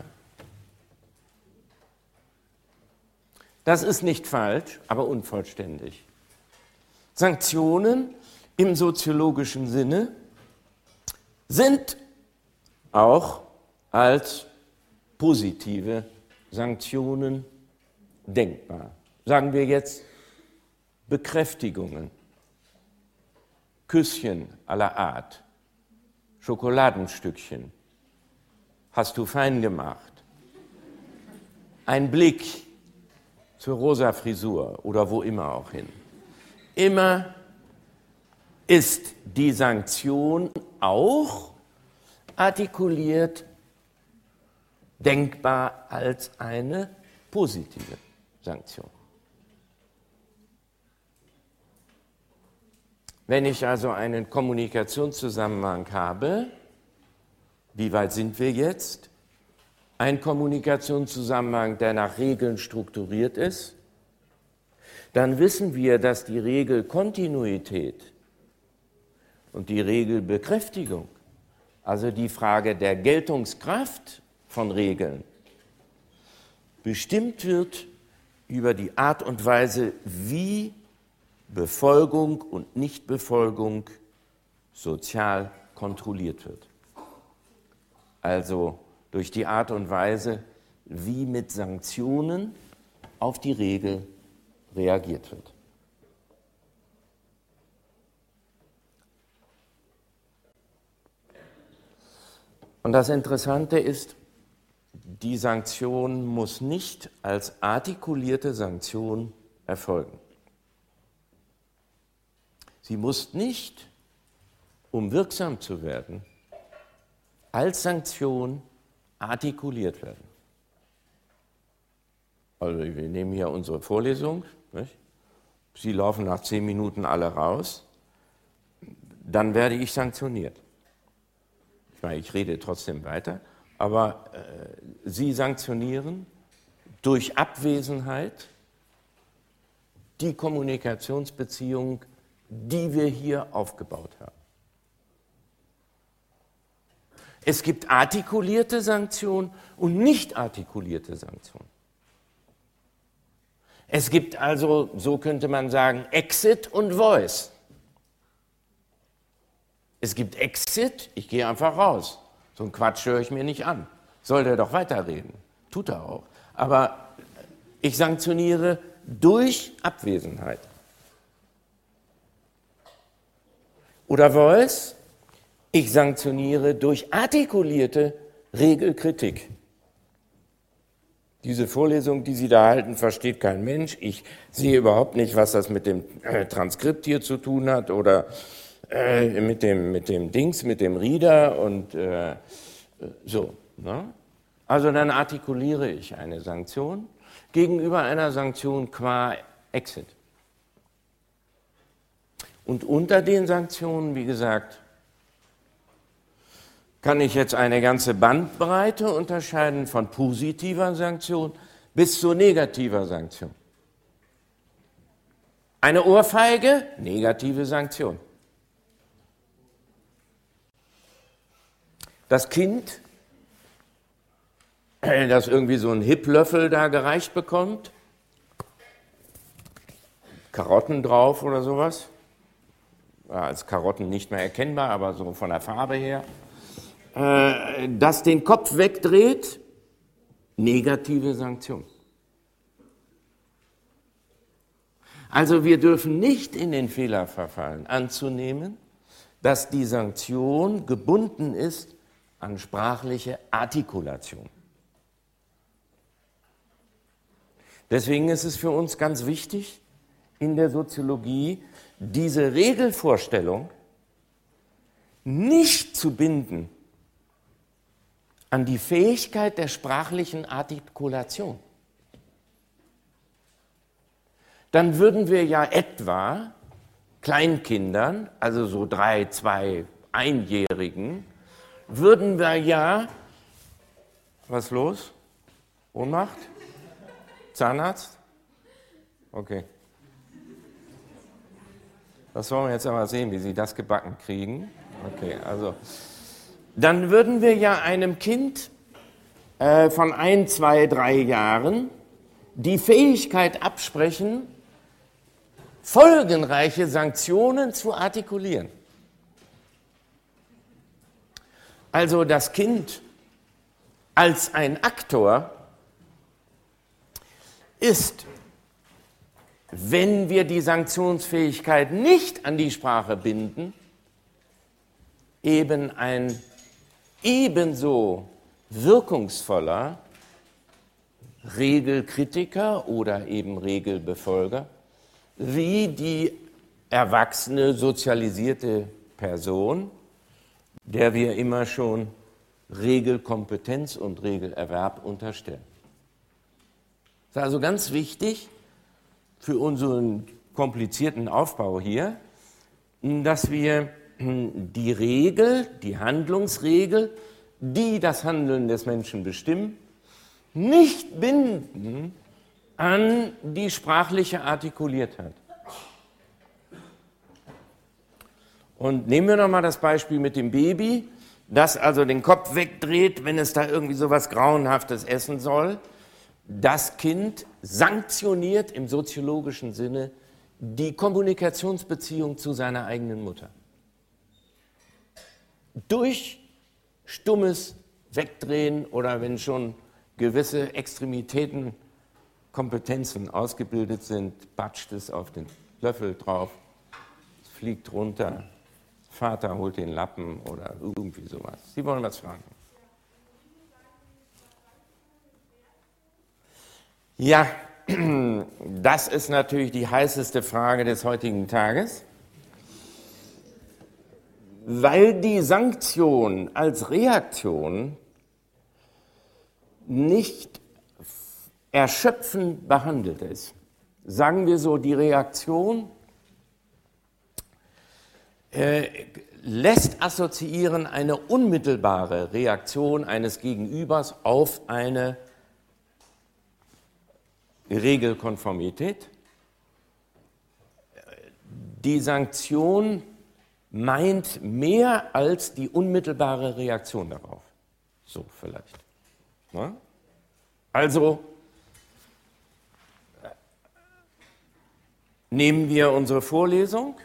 Das ist nicht falsch, aber unvollständig. Sanktionen im soziologischen Sinne sind auch als positive Sanktionen denkbar. Sagen wir jetzt Bekräftigungen, Küsschen aller Art, Schokoladenstückchen, hast du fein gemacht, ein Blick zur rosa Frisur oder wo immer auch hin. Immer ist die Sanktion auch artikuliert denkbar als eine positive Sanktion. Wenn ich also einen Kommunikationszusammenhang habe, wie weit sind wir jetzt? Ein Kommunikationszusammenhang, der nach Regeln strukturiert ist, dann wissen wir, dass die Regelkontinuität und die Regelbekräftigung, also die Frage der Geltungskraft von Regeln, bestimmt wird über die Art und Weise, wie Befolgung und Nichtbefolgung sozial kontrolliert wird. Also durch die Art und Weise, wie mit Sanktionen auf die Regel reagiert wird. Und das Interessante ist, die Sanktion muss nicht als artikulierte Sanktion erfolgen. Sie muss nicht, um wirksam zu werden, als Sanktion artikuliert werden. Also wir nehmen hier unsere Vorlesung, nicht? Sie laufen nach 10 Minuten alle raus, dann werde ich sanktioniert. Ich meine, ich rede trotzdem weiter, aber Sie sanktionieren durch Abwesenheit die Kommunikationsbeziehung, die wir hier aufgebaut haben. Es gibt artikulierte Sanktionen und nicht artikulierte Sanktionen. Es gibt also, so könnte man sagen, Exit und Voice. Es gibt Exit, ich gehe einfach raus. So einen Quatsch höre ich mir nicht an. Soll der doch weiterreden. Tut er auch. Aber ich sanktioniere durch Abwesenheit. Oder Voice, ich sanktioniere durch artikulierte Regelkritik. Diese Vorlesung, die Sie da halten, versteht kein Mensch. Ich sehe überhaupt nicht, was das mit dem Transkript hier zu tun hat oder mit dem Dings, mit dem Reader und so. Ne? Also dann artikuliere ich eine Sanktion gegenüber einer Sanktion qua Exit. Und unter den Sanktionen, wie gesagt, kann ich jetzt eine ganze Bandbreite unterscheiden von positiver Sanktion bis zu negativer Sanktion. Eine Ohrfeige, negative Sanktion. Das Kind, das irgendwie so einen Hipplöffel da gereicht bekommt, Karotten drauf oder sowas, als Karotten nicht mehr erkennbar, aber so von der Farbe her, das den Kopf wegdreht, negative Sanktion. Also wir dürfen nicht in den Fehler verfallen, anzunehmen, dass die Sanktion gebunden ist an sprachliche Artikulation. Deswegen ist es für uns ganz wichtig, in der Soziologie diese Regelvorstellung nicht zu binden an die Fähigkeit der sprachlichen Artikulation. Dann würden wir ja etwa Kleinkindern, also so 3-, 2-, 1-Jährigen, würden wir ja, was los? Ohnmacht? Zahnarzt? Okay. Das wollen wir jetzt aber sehen, wie Sie das gebacken kriegen. Okay, also dann würden wir ja einem Kind von 1, 2, 3 Jahren die Fähigkeit absprechen, folgenreiche Sanktionen zu artikulieren. Also das Kind als ein Aktor ist, wenn wir die Sanktionsfähigkeit nicht an die Sprache binden, eben ein ebenso wirkungsvoller Regelkritiker oder eben Regelbefolger wie die erwachsene, sozialisierte Person, der wir immer schon Regelkompetenz und Regelerwerb unterstellen. Das ist also ganz wichtig für unseren komplizierten Aufbau hier, dass wir die Regel, die Handlungsregel, die das Handeln des Menschen bestimmen, nicht binden an die sprachliche Artikuliertheit. Und nehmen wir nochmal das Beispiel mit dem Baby, das also den Kopf wegdreht, wenn es da irgendwie so was Grauenhaftes essen soll. Das Kind sanktioniert im soziologischen Sinne die Kommunikationsbeziehung zu seiner eigenen Mutter. Durch stummes Wegdrehen oder wenn schon gewisse Extremitäten, Kompetenzen ausgebildet sind, batscht es auf den Löffel drauf, es fliegt runter, Vater holt den Lappen oder irgendwie sowas. Sie wollen was fragen? Ja, das ist natürlich die heißeste Frage des heutigen Tages, weil die Sanktion als Reaktion nicht erschöpfend behandelt ist. Sagen wir so, die Reaktion lässt assoziieren eine unmittelbare Reaktion eines Gegenübers auf eine Regelkonformität. Die Sanktion meint mehr als die unmittelbare Reaktion darauf. So vielleicht. Na? Also nehmen wir unsere Vorlesung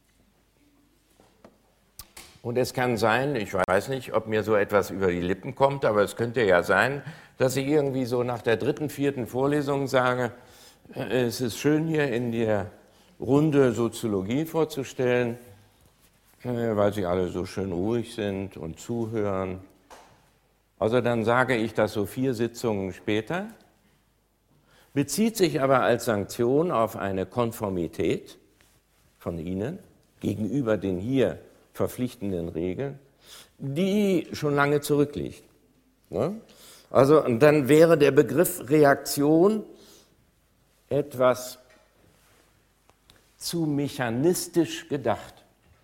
und es kann sein, ich weiß nicht, ob mir so etwas über die Lippen kommt, aber es könnte ja sein, dass ich irgendwie so nach der 3., 4. Vorlesung sage, es ist schön hier in der Runde Soziologie vorzustellen, weil sie alle so schön ruhig sind und zuhören. Also dann sage ich das so 4 Sitzungen später, bezieht sich aber als Sanktion auf eine Konformität von Ihnen gegenüber den hier verpflichtenden Regeln, die schon lange zurückliegt. Ne? Also und dann wäre der Begriff Reaktion etwas zu mechanistisch gedacht.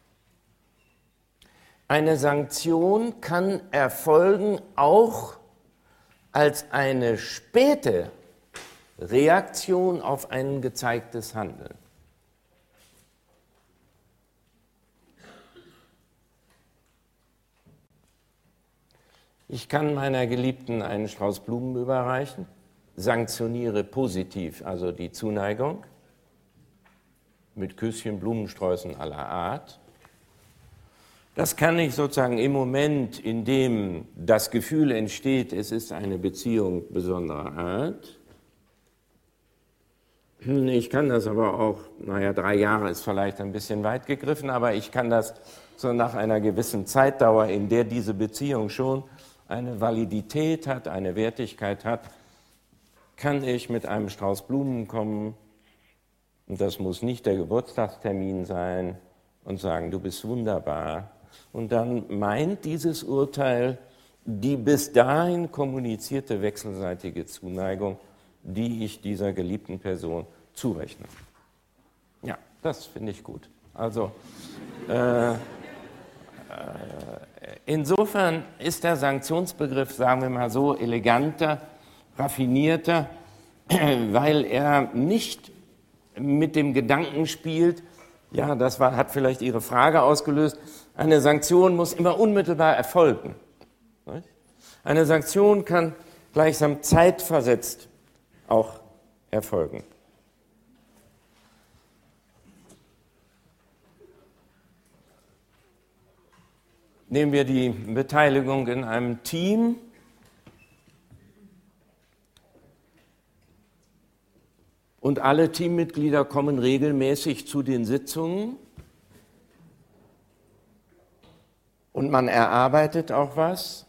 Eine Sanktion kann erfolgen auch als eine späte Reaktion auf ein gezeigtes Handeln. Ich kann meiner Geliebten einen Strauß Blumen überreichen, sanktioniere positiv, also die Zuneigung, mit Küsschen, Blumensträußen aller Art. Das kann ich sozusagen im Moment, in dem das Gefühl entsteht, es ist eine Beziehung besonderer Art. Ich kann das aber auch, 3 Jahre ist vielleicht ein bisschen weit gegriffen, aber ich kann das so nach einer gewissen Zeitdauer, in der diese Beziehung schon eine Validität hat, eine Wertigkeit hat, kann ich mit einem Strauß Blumen kommen, und das muss nicht der Geburtstagstermin sein, und sagen, du bist wunderbar. Und dann meint dieses Urteil die bis dahin kommunizierte wechselseitige Zuneigung, die ich dieser geliebten Person zurechne. Ja, das finde ich gut. Also insofern ist der Sanktionsbegriff, sagen wir mal so, eleganter, raffinierter, weil er nicht mit dem Gedanken spielt, ja, das hat vielleicht Ihre Frage ausgelöst, eine Sanktion muss immer unmittelbar erfolgen. Eine Sanktion kann gleichsam zeitversetzt auch erfolgen. Nehmen wir die Beteiligung in einem Team. Und alle Teammitglieder kommen regelmäßig zu den Sitzungen. Und man erarbeitet auch was.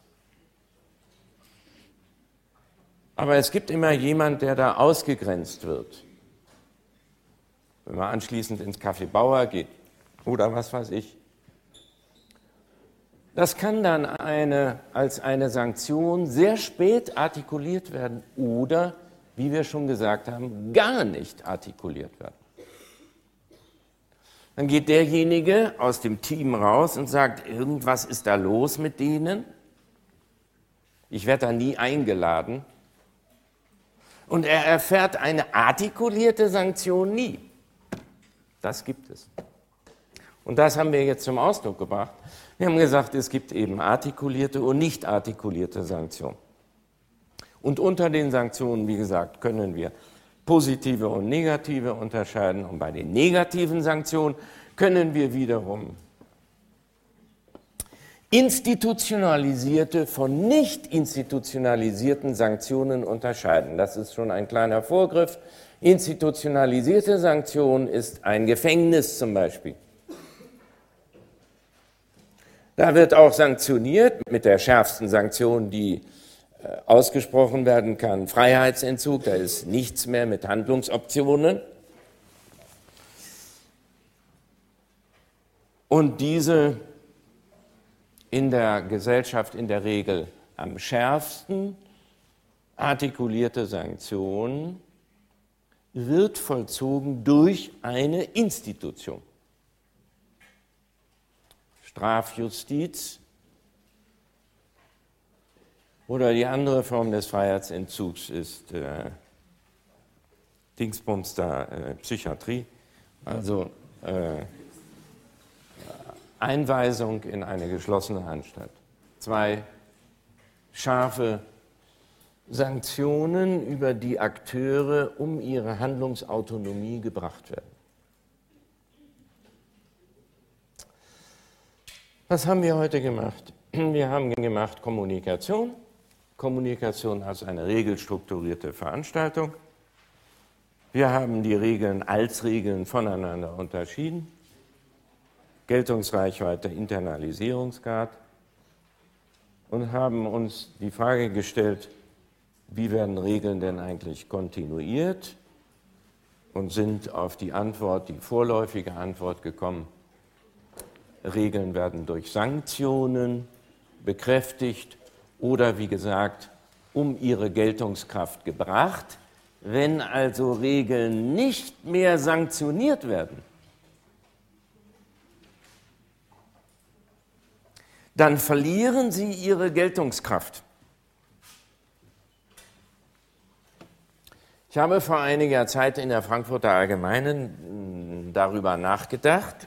Aber es gibt immer jemand, der da ausgegrenzt wird. Wenn man anschließend ins Café Bauer geht oder was weiß ich. Das kann dann als eine Sanktion sehr spät artikuliert werden oder, wie wir schon gesagt haben, gar nicht artikuliert werden. Dann geht derjenige aus dem Team raus und sagt, irgendwas ist da los mit denen. Ich werde da nie eingeladen. Und er erfährt eine artikulierte Sanktion nie. Das gibt es. Und das haben wir jetzt zum Ausdruck gebracht. Wir haben gesagt, es gibt eben artikulierte und nicht artikulierte Sanktionen. Und unter den Sanktionen, wie gesagt, können wir positive und negative unterscheiden. Und bei den negativen Sanktionen können wir wiederum institutionalisierte von nicht institutionalisierten Sanktionen unterscheiden. Das ist schon ein kleiner Vorgriff. Institutionalisierte Sanktion ist ein Gefängnis zum Beispiel. Da wird auch sanktioniert mit der schärfsten Sanktion, die ausgesprochen werden kann, Freiheitsentzug. Da ist nichts mehr mit Handlungsoptionen. Und diese in der Gesellschaft in der Regel am schärfsten artikulierte Sanktion wird vollzogen durch eine Institution. Strafjustiz oder die andere Form des Freiheitsentzugs ist Dingsbums da, Psychiatrie, also Einweisung in eine geschlossene Anstalt. 2 scharfe Sanktionen, über die Akteure um ihre Handlungsautonomie gebracht werden. Was haben wir heute gemacht? Wir haben gemacht Kommunikation. Kommunikation als eine regelstrukturierte Veranstaltung. Wir haben die Regeln als Regeln voneinander unterschieden. Geltungsreichweite, Internalisierungsgrad und haben uns die Frage gestellt, wie werden Regeln denn eigentlich kontinuiert und sind auf die Antwort, die vorläufige Antwort gekommen, Regeln werden durch Sanktionen bekräftigt oder wie gesagt, um ihre Geltungskraft gebracht. Wenn also Regeln nicht mehr sanktioniert werden, dann verlieren sie ihre Geltungskraft. Ich habe vor einiger Zeit in der Frankfurter Allgemeinen darüber nachgedacht,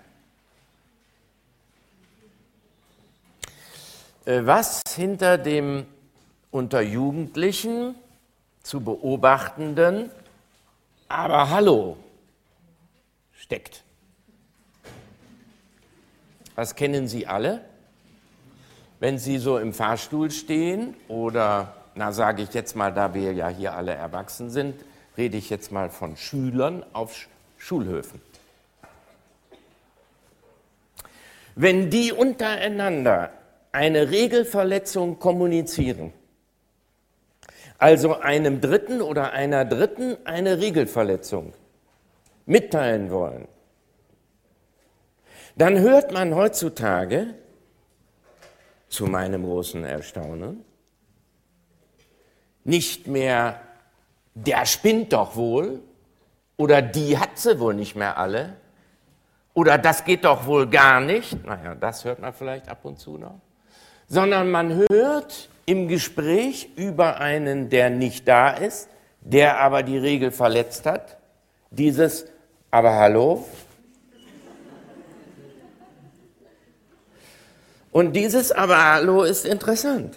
was hinter dem unter Jugendlichen zu beobachtenden "Aber hallo" steckt. Das kennen Sie alle. Wenn Sie so im Fahrstuhl stehen oder, sage ich jetzt mal, da wir ja hier alle erwachsen sind, rede ich jetzt mal von Schülern auf Schulhöfen. Wenn die untereinander eine Regelverletzung kommunizieren, also einem Dritten oder einer Dritten eine Regelverletzung mitteilen wollen, dann hört man heutzutage, zu meinem großen Erstaunen, nicht mehr "der spinnt doch wohl" oder "die hat sie wohl nicht mehr alle" oder "das geht doch wohl gar nicht", naja, das hört man vielleicht ab und zu noch, sondern man hört im Gespräch über einen, der nicht da ist, der aber die Regel verletzt hat, dieses "Aber hallo". Und dieses "Aber hallo" ist interessant.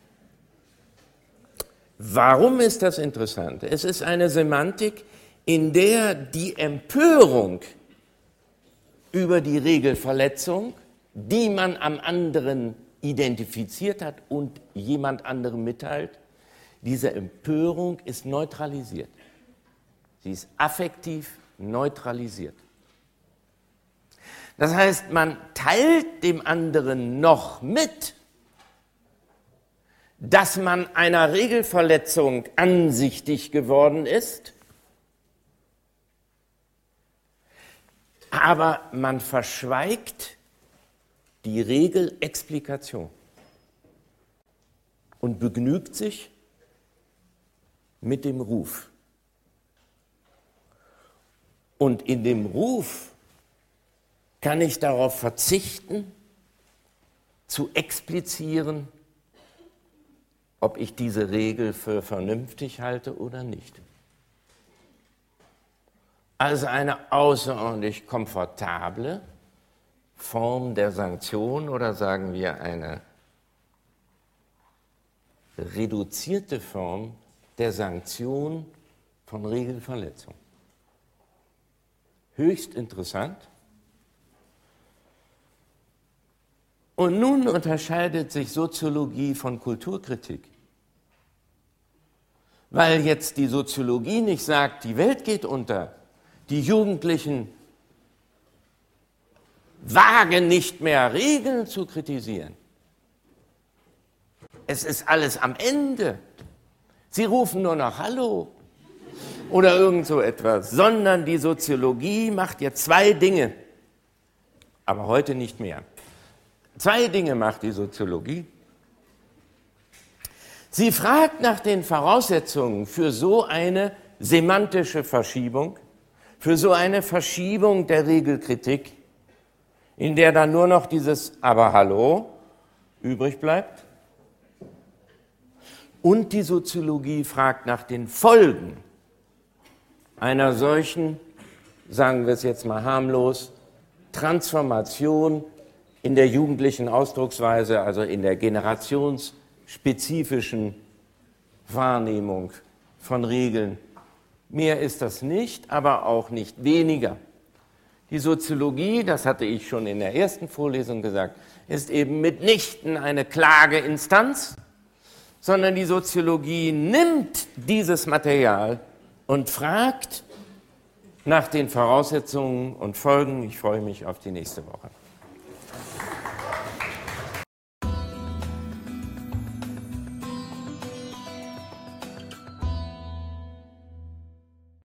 Warum ist das interessant? Es ist eine Semantik, in der die Empörung über die Regelverletzung, die man am anderen identifiziert hat und jemand anderem mitteilt, diese Empörung ist neutralisiert. Sie ist affektiv neutralisiert. Das heißt, man teilt dem anderen noch mit, dass man einer Regelverletzung ansichtig geworden ist, aber man verschweigt die Regelexplikation und begnügt sich mit dem Ruf. Und in dem Ruf kann ich darauf verzichten, zu explizieren, ob ich diese Regel für vernünftig halte oder nicht. Also eine außerordentlich komfortable Form der Sanktion oder sagen wir eine reduzierte Form der Sanktion von Regelverletzung. Höchst interessant. Und nun unterscheidet sich Soziologie von Kulturkritik. Weil jetzt die Soziologie nicht sagt, die Welt geht unter, die Jugendlichen wagen nicht mehr, Regeln zu kritisieren. Es ist alles am Ende. Sie rufen nur noch Hallo oder irgend so etwas, sondern die Soziologie macht jetzt zwei Dinge, aber heute nicht mehr. Zwei Dinge macht die Soziologie. Sie fragt nach den Voraussetzungen für so eine semantische Verschiebung, für so eine Verschiebung der Regelkritik, in der dann nur noch dieses Aber hallo übrig bleibt. Und die Soziologie fragt nach den Folgen einer solchen, sagen wir es jetzt mal harmlos, Transformation in der jugendlichen Ausdrucksweise, also in der generationsspezifischen Wahrnehmung von Regeln. Mehr ist das nicht, aber auch nicht weniger. Die Soziologie, das hatte ich schon in der ersten Vorlesung gesagt, ist eben mitnichten eine Klageinstanz, sondern die Soziologie nimmt dieses Material und fragt nach den Voraussetzungen und Folgen. Ich freue mich auf die nächste Woche.